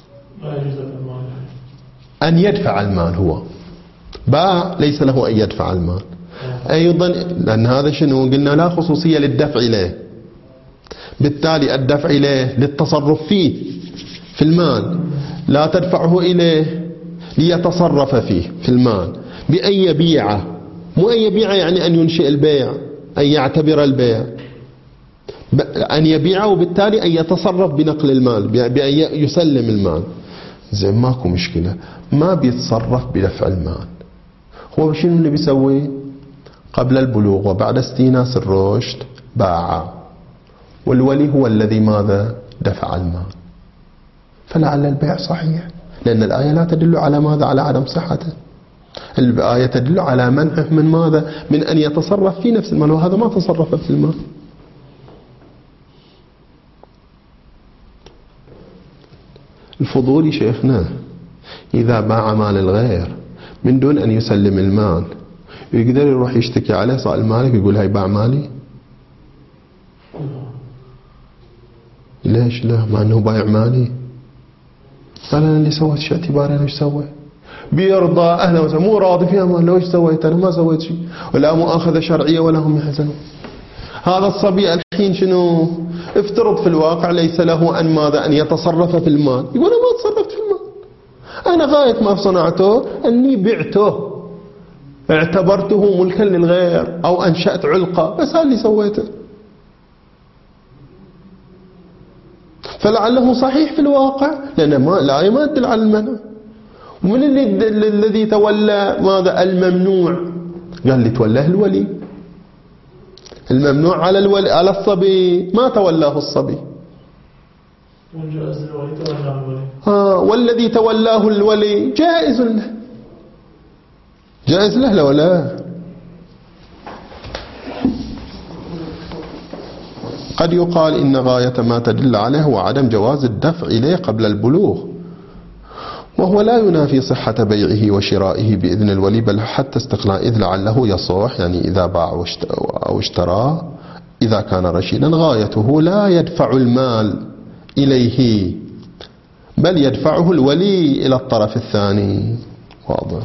أن يدفع المال. هو باع ليس له أن يدفع المال أيضا، لأن هذا شنو قلنا لا خصوصية للدفع إليه، بالتالي الدفع إليه للتصرف فيه في المال، لا تدفعه إليه ليتصرف فيه في المال بأن يبيعه. مو أن يبيعه يعني أن ينشئ البيع، أن يعتبر البيع، أن يبيعه وبالتالي أن يتصرف بنقل المال، بأن يسلم المال. زين، ماكو مشكلة، ما بيتصرف بدفع المال. هو شنو اللي بيسوي؟ قبل البلوغ وبعد استئناس الرشد باع، والولي هو الذي ماذا دفع المال. فلعل البيع صحيح، لأن الآية لا تدل على ماذا على عدم صحته. الآية تدل على منعه من ماذا من أن يتصرف في نفس المال، وهذا ما تصرف في المال. الفضولي شيخنا إذا باع مال الغير من دون أن يسلم المال يقدر يروح يشتكي عليه صاحب المالك يقول هاي باع مالي؟ ليش لا؟ مع أنه بايع مالي. قال أنا اللي سويت شيء اعتباري، أنا ايش سويت؟ بيرضى أهله وسهلا، مو راضي فيها مال، لو ايش سويت؟ أنا ما سويت شيء، ولا مؤاخذة شرعية ولا هم يحزنون. هذا الصبي الحين شنو؟ افترض في الواقع ليس له أن ماذا أن يتصرف في المال، يقول أنا ما تصرفت في المال، أنا غاية ما صنعته أني بعته، اعتبرته ملكا للغير أو أنشأت علقة، بس هذا اللي سويته. فلعله صحيح في الواقع، لأن الآية ما تدل على المنع. ومن الذي تولى ماذا الممنوع؟ قال لي تولاه الولي. الممنوع على الولي على الصبي ما تولاه الصبي، والذي تولاه الولي جائز له، جائز له لو لا. قد يقال إن غاية ما تدل عليه هو عدم جواز الدفع إليه قبل البلوغ، وهو لا ينافي صحة بيعه وشرائه بإذن الولي، بل حتى استقلال، إذ لعله يصح يعني إذا باع أو اشترى إذا كان رشيدا. غايته لا يدفع المال إليه بل يدفعه الولي إلى الطرف الثاني. واضح.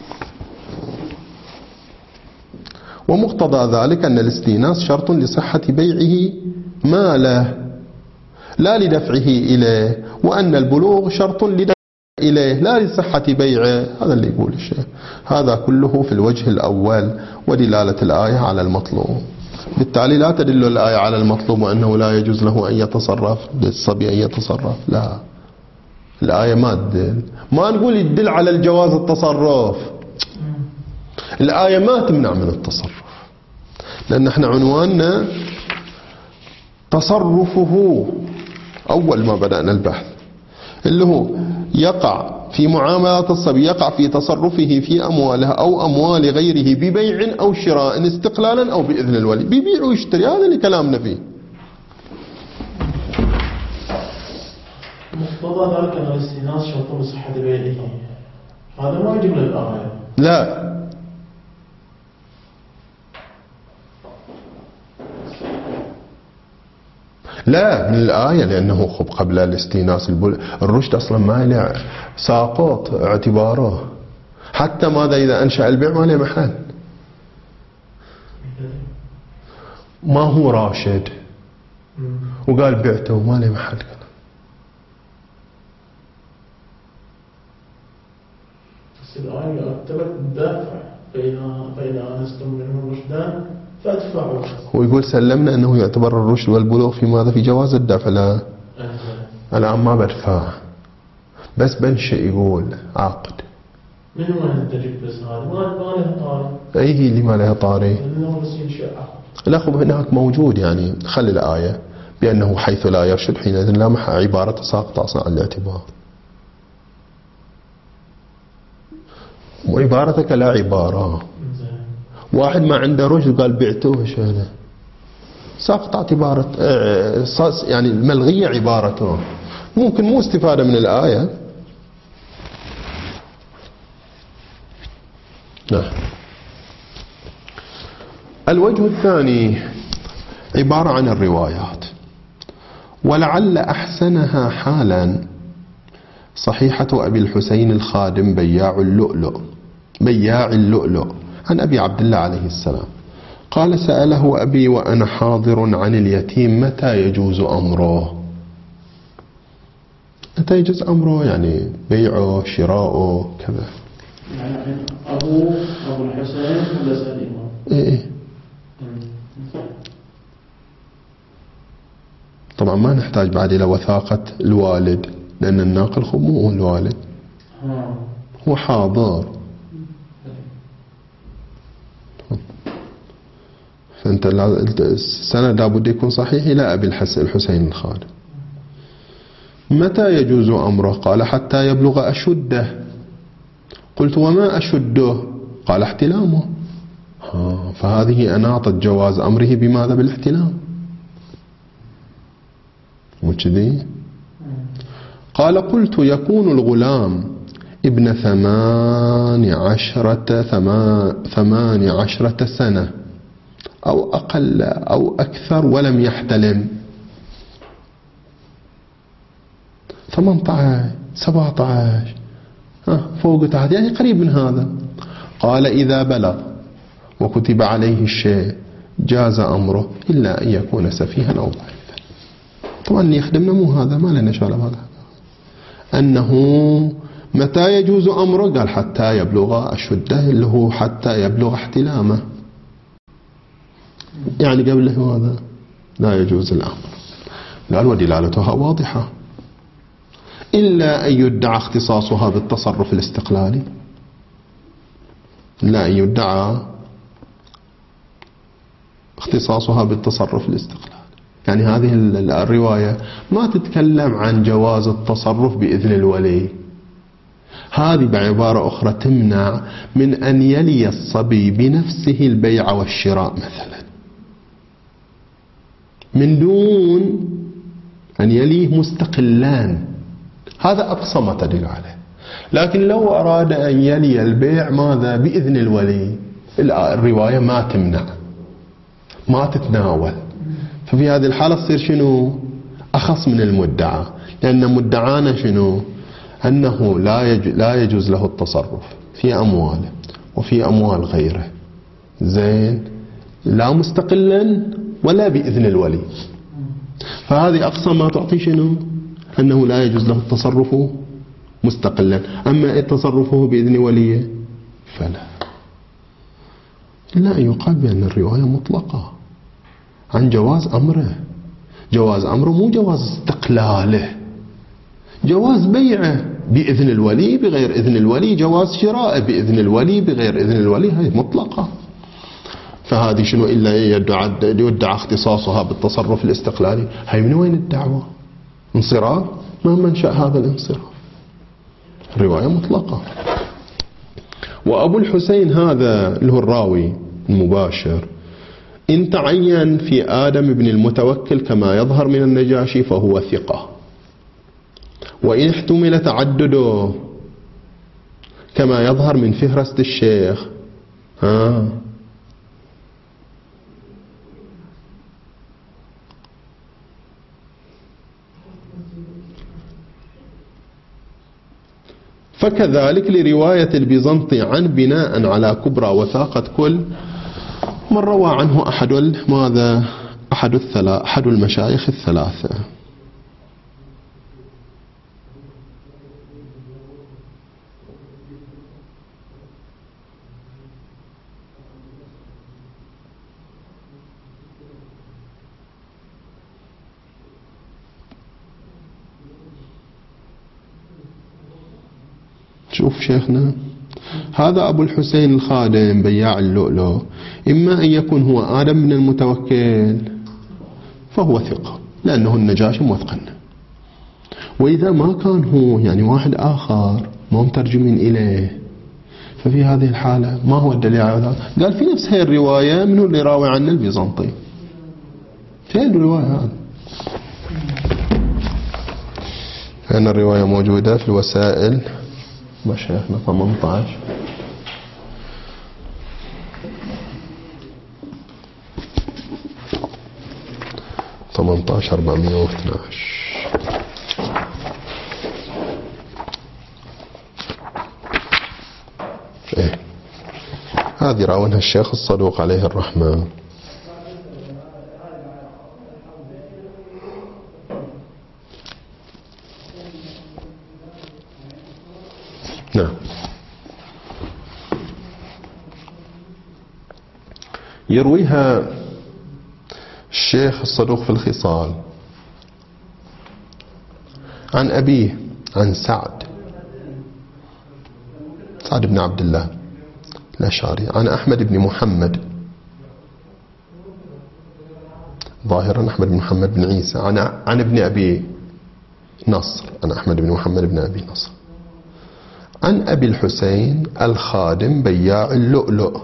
ومقتضى ذلك أن الاستئناس شرط لصحة بيعه ماله لا لدفعه إليه، وأن البلوغ شرط لدفعه إليه لا لصحة بيعه. هذا اللي يقول الشيخ. هذا كله في الوجه الأول ودلالة الآية على المطلوب. بالتالي لا تدل الآية على المطلوب وأنه لا يجوز له أن يتصرف، للصبي أن يتصرف، لا، الآية ما تدل. ما نقول يدل على الجواز التصرف، الآية ما تمنع من التصرف، لأن احنا عنواننا تصرفه أول ما بدأنا البحث، اللي هو يقع في معاملات الصبي يقع في تصرفه في أمواله أو أموال غيره ببيع أو شراء استقلالا أو بإذن الولي. بيبيع ويشتري، هذا اللي كلامنا فيه. مقتضى ذلك أن الاستئناس شرط بصحة بيعه، هذا ما يجب للآية. لا، لا من الآية، لأنه قبل الاستئناس الرشد أصلا ما له ساقط اعتباره، حتى ماذا إذا أنشأ البيع ما له محل، ما هو راشد وقال بعته ما له محل. بس الآية أكتبت دافع، فإذا أنستم منه رشدا فادفعوا. هو يقول سلمنا أنه يعتبر الرشد والبلوغ في ماذا؟ في جواز الدفع. لا الآن ما بدفع، بس بنشئ يقول عقد. من وين تجد بس هذا؟ ما له طاري. أي هي اللي ما لها طاري؟ لأنه بس ينشأ عقد. لا، خب هناك موجود، يعني خلي الآية بأنه حيث لا يرشد حينئذ لا محل، عبارة ساقطة أصلا عن الاعتبار. وعبارتك لا عبارة. واحد ما عنده رشد قال بعته، هذا ساقط اعتبارة، يعني الملغية عبارته، ممكن مو استفادة من الآية. نعم. الوجه الثاني عبارة عن الروايات، ولعل أحسنها حالا صحيحة أبي الحسين الخادم بياع اللؤلؤ عن أبي عبد الله عليه السلام قال: سأله أبي وأنا حاضر عن اليتيم متى يجوز أمره. متى يجوز أمره؟ يعني بيعه شراؤه كذا. يعني أبو الحسين ولا سليم؟ إيه. طبعا ما نحتاج بعد إلى وثاقة الوالد، لأن الناقل مو الوالد، هو حاضر. فأنت السند لابد يكون صحيح إلى أبي الحسين الخادم. متى يجوز أمره؟ قال: حتى يبلغ أشده. قلت: وما أشده؟ قال: احتلامه. فهذه أناطت جواز أمره بماذا؟ بالاحتلام. مو كذي؟ قال: قلت: يكون الغلام ابن 18 سنة أو أقل أو أكثر ولم يحتلم. 18 17 فوق تحت، يعني قريب من هذا. قال: إذا بلغ وكتب عليه الشيء جاز أمره إلا أن يكون سفيها أو ضعيفا. طبعا اللي يخدمنا مو هذا، ما لنا شغله بهذا. أنه متى يجوز أمره؟ قال: حتى يبلغ أشده، اللي هو حتى يبلغ احتلامه، يعني قبله هذا لا يجوز الأمر. قال: ودلالتها واضحة، إلا أن يدعى اختصاصها بالتصرف الاستقلالي. لا أن يدعى اختصاصها بالتصرف الاستقلالي، يعني هذه الرواية ما تتكلم عن جواز التصرف بإذن الولي، هذه بعبارة أخرى تمنع من أن يلي الصبي بنفسه البيع والشراء مثلا، من دون أن يليه مستقلان. هذا أقصى ما تدل عليه. لكن لو أراد أن يلي البيع ماذا؟ بإذن الولي، الرواية ما تمنع، ما تتناول. ففي هذه الحالة تصير شنو؟ أخص من المدعى، لأن مدعانا شنو؟ أنه لا يجوز له التصرف في أمواله وفي أموال غيره، زين، لا مستقلا ولا بإذن الولي. فهذه أقصى ما تعطي شنو؟ أنه لا يجوز له التصرف مستقلا. أما تصرفه بإذن وليه فلا. لا يقال بأن الرواية مطلقة عن جواز أمره. جواز أمره مو جواز استقلاله، جواز بيعه بإذن الولي بغير إذن الولي، جواز شراءه بإذن الولي بغير إذن الولي، هذه مطلقة. فهذه شنو إلا يدعى اختصاصها بالتصرف الاستقلالي. هاي من وين الدعوة؟ انصراف؟ ما منشأ هذا الانصراف؟ رواية مطلقة. وأبو الحسين هذا اللي هو الراوي المباشر إن تعين في آدم بن المتوكل كما يظهر من النجاشي فهو ثقة، وإن احتمل تعدده كما يظهر من فهرست الشيخ فكذلك لرواية البيزنطي عن بناء على كبرى وثاقة كل من روى عنه أحد المشايخ الثلاثة. شوف شيخنا، هذا أبو الحسين الخادم بياع اللؤلؤ إما أن يكون هو آدم بن المتوكل فهو ثقة لأنه النجاشي موثقنه، وإذا ما كان هو يعني واحد آخر ما مترجمين إليه ففي هذه الحالة ما هو الدليل على ذلك؟ قال في نفس هذه الرواية منه اللي راوي عنه البيزنطي، فين الرواية هذه؟ فإن الرواية موجودة في الوسائل مشايخنا 18 412. هذه راونها الشيخ الصدوق عليه الرحمة. نعم. يرويها الشيخ الصدوق في الخصال عن أبيه عن سعد بن عبد الله الأشعري عن أحمد بن محمد، ظاهرا أحمد بن محمد بن عيسى عن ابن أبي نصر، عن أحمد بن محمد بن أبي نصر عن أبي الحسين الخادم بياع اللؤلؤ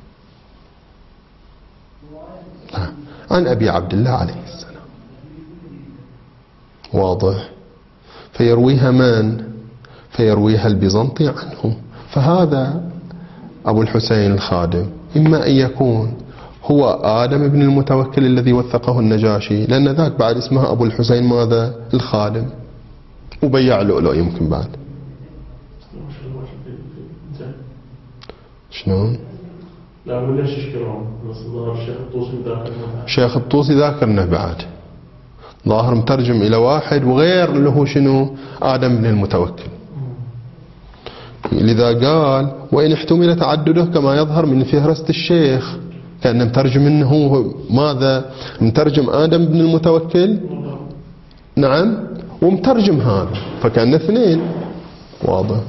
عن أبي عبد الله عليه السلام. واضح؟ فيرويها من؟ فيرويها البيزنطي عنه. فهذا أبو الحسين الخادم إما أن يكون هو آدم بن المتوكل الذي وثقه النجاشي، لأن ذاك بعد اسمه أبو الحسين ماذا؟ الخادم، وبياع اللؤلؤ يمكن بعد. شلون؟ لا وليش يشكرون؟ ظاهر الشيخ الطوسي ذاكرنا. الشيخ الطوسي ذاكرنا بعد، ظاهر مترجم إلى واحد وغير اللي هو شنو؟ آدم بن المتوكل. لذا قال وإن احتمل تعدده كما يظهر من فهرست الشيخ، كأنه مترجم انه ماذا؟ مترجم آدم بن المتوكل، نعم، ومترجم هذا، فكان اثنين. واضح؟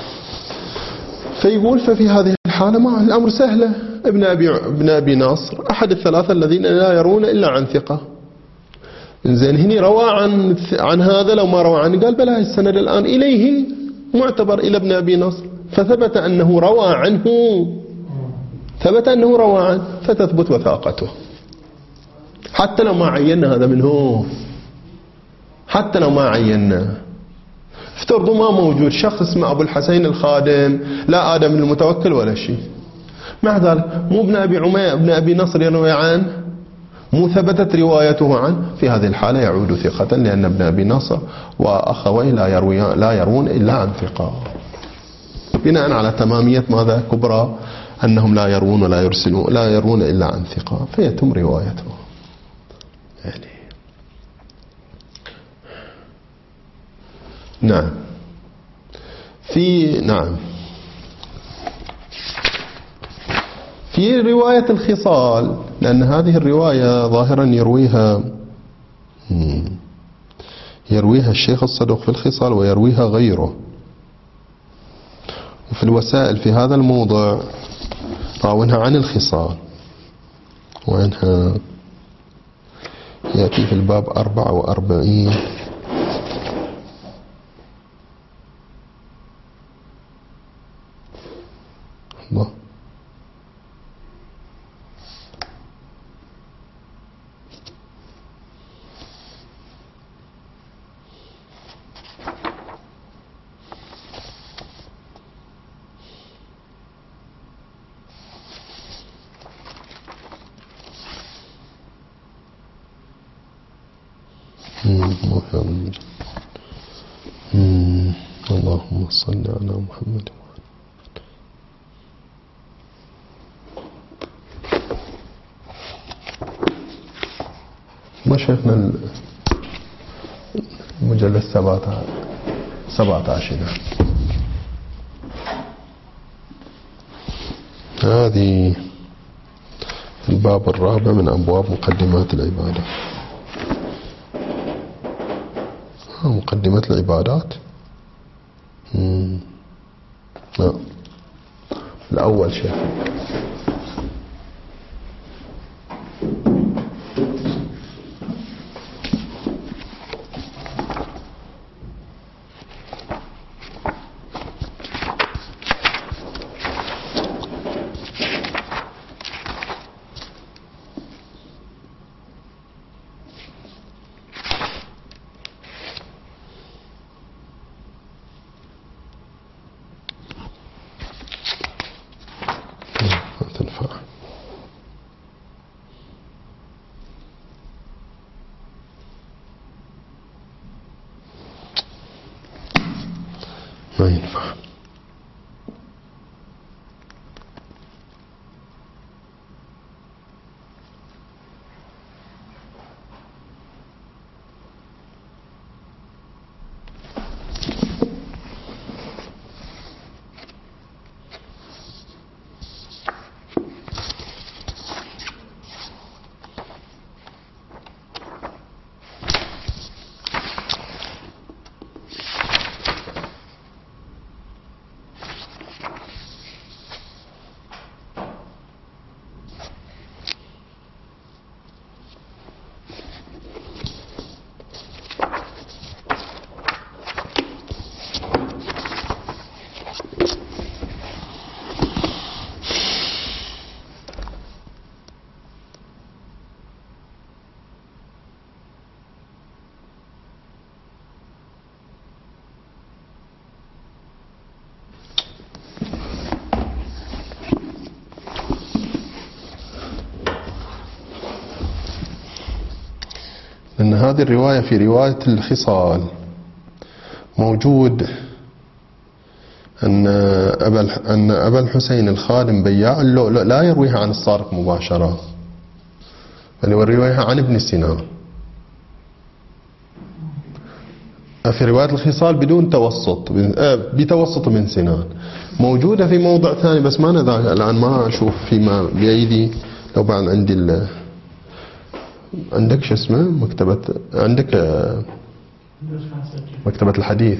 فيقول ففي هذه الحالة ما الأمر سهلة، ابن أبي نصر أحد الثلاثة الذين لا يرون إلا عن ثقة. إنزين هني روى عن هذا، لو ما روى عنه قال بلا السند الآن إليه معتبر إلى ابن أبي نصر، فثبت أنه روى عنه، ثبت أنه روى عنه فتثبت وثاقته حتى لو ما عينا هذا منه، حتى لو ما عينا. افترضوا ما موجود شخص اسمه أبو الحسين الخادم، لا آدم المتوكل ولا شيء، مع ذلك مو ابن أبي عمير ابن أبي نصر يروي عنه، مو ثبتت روايته عنه، في هذه الحالة يعود ثقة، لأن ابن أبي نصر وأخويه لا يرون إلا عن ثقة، بناء على تمامية ماذا؟ كبرى، أنهم لا يرون ولا يرسلون، لا يرون إلا عن ثقة، فيتم روايته. يعني نعم. في رواية الخصال، لأن هذه الرواية ظاهرا يرويها الشيخ الصدوق في الخصال ويرويها غيره. وفي الوسائل في هذا الموضع راونها عن الخصال، وعنها يأتي في الباب 44 ما في هذا المجال. اللهم صل على محمد. ما شفنا المجلد 17 هذه الباب الرابع من أبواب مقدمات العبادة. مقدمة العبادات. لا الأول شيء. ما ينفع. لأن هذه الرواية في رواية الخصال موجود أن أبا الحسين الخادم بياع اللؤلؤ لا يرويها عن السارق مباشرة، بل يرويها عن ابن سينا. في رواية الخصال بدون توسط، بتوسط ابن سينا. موجودة في موضع ثاني بس ما أنا الآن ما أشوف فيما بأيدي. لو بعد عندي عندك شو اسمه مكتبة، عندك مكتبة الحديث.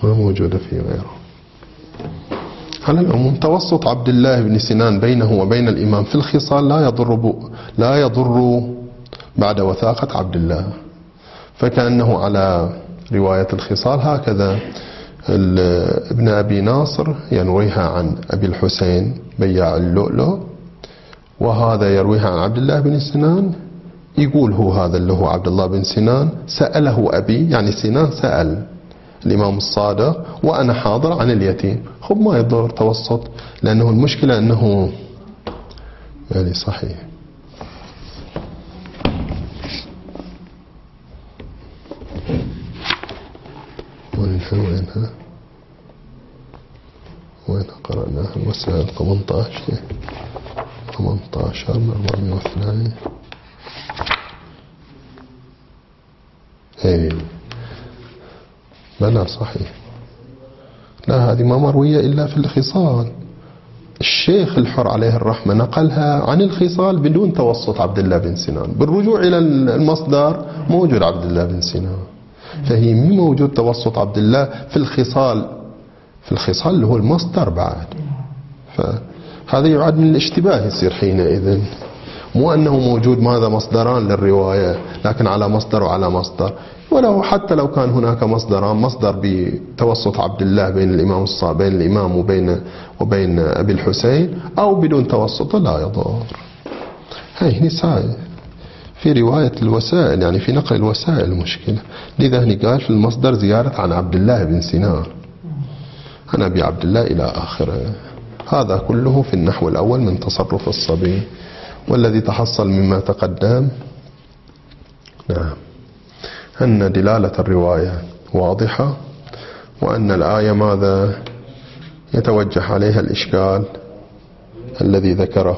ما موجودة في غيره. على العموم توسط عبد الله بن سنان بينه وبين الإمام في الخصال لا يضر بعد وثاقة عبد الله، فكأنه على رواية الخصال. هكذا ابن أبي ناصر يرويها عن أبي الحسين بياع اللؤلؤ، وهذا يرويها عن عبد الله بن سنان. يقول هو هذا اللي هو عبد الله بن سنان سأله أبي، يعني سنان سأل الإمام الصادق وأنا حاضر عن اليتيم. خب ما يضر توسط، لأنه المشكلة أنه يعني صحيح. وين قرأناها؟ المسألة 18 402. ايه بلى صحيح. لا هذه ما مروية إلا في الخصال. الشيخ الحر عليه الرحمة نقلها عن الخصال بدون توسط عبد الله بن سنان. بالرجوع إلى المصدر موجود عبد الله بن سنان، فهي مو موجود توسط عبد الله في الخصال. في الخصال اللي هو المصدر بعد، فهذا يعد من الاشتباه يصير حينئذ. مو أنه موجود ماذا مصدران للرواية، لكن على مصدر وعلى مصدر. ولو حتى لو كان هناك مصدران، مصدر بتوسط عبد الله بين الإمام وبين أبي الحسين، أو بدون توسط، لا يضر. هاي نساء في رواية الوسائل، يعني في نقل الوسائل مشكلة. لذا قال في المصدر زيارة عن عبد الله بن سنان عن أبي عبد الله إلى آخره. هذا كله في النحو الأول من تصرف الصبي. والذي تحصل مما تقدم نعم أن دلالة الرواية واضحة، وأن الآية ماذا يتوجه عليها الإشكال الذي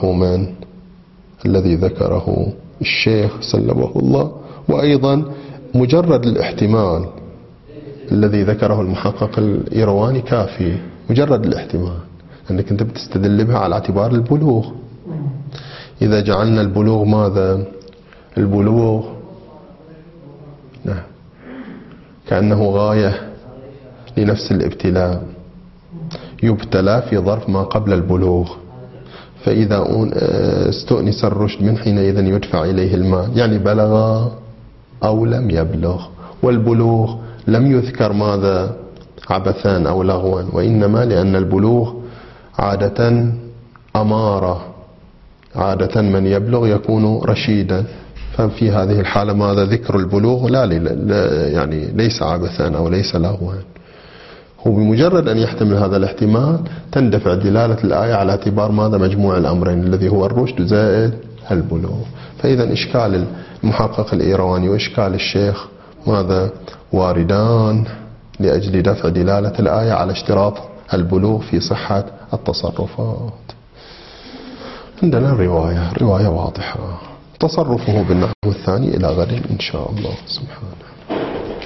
ذكره الشيخ سلمه الله. وأيضا مجرد الاحتمال الذي ذكره المحقق الإيرواني كافي، مجرد الاحتمال أنك أنت بتستدل بها على اعتبار البلوغ. إذا جعلنا البلوغ ماذا؟ البلوغ نعم كأنه غاية لنفس الابتلاء، يبتلى في ظرف ما قبل البلوغ، فإذا استؤنس الرشد من حينئذ يدفع إليه المال، يعني بلغ أو لم يبلغ. والبلوغ لم يذكر ماذا عبثا أو لغوا، وإنما لأن البلوغ عادة أمارة، عادة من يبلغ يكون رشيدا. ففي هذه الحالة ماذا ذكر البلوغ لا يعني ليس عبثا أو ليس لغوا. هو بمجرد أن يحتمل هذا الاحتمال تندفع دلالة الآية على اعتبار ماذا مجموع الأمرين الذي هو الرشد زائد البلوغ. فإذا إشكال المحقق الإيرواني وإشكال الشيخ ماذا واردان لأجل دفع دلالة الآية على اشتراط البلوغ في صحة التصرفات. عندنا رواية واضحة، تصرفه بالنحو الثاني إلى غد إن شاء الله سبحانه.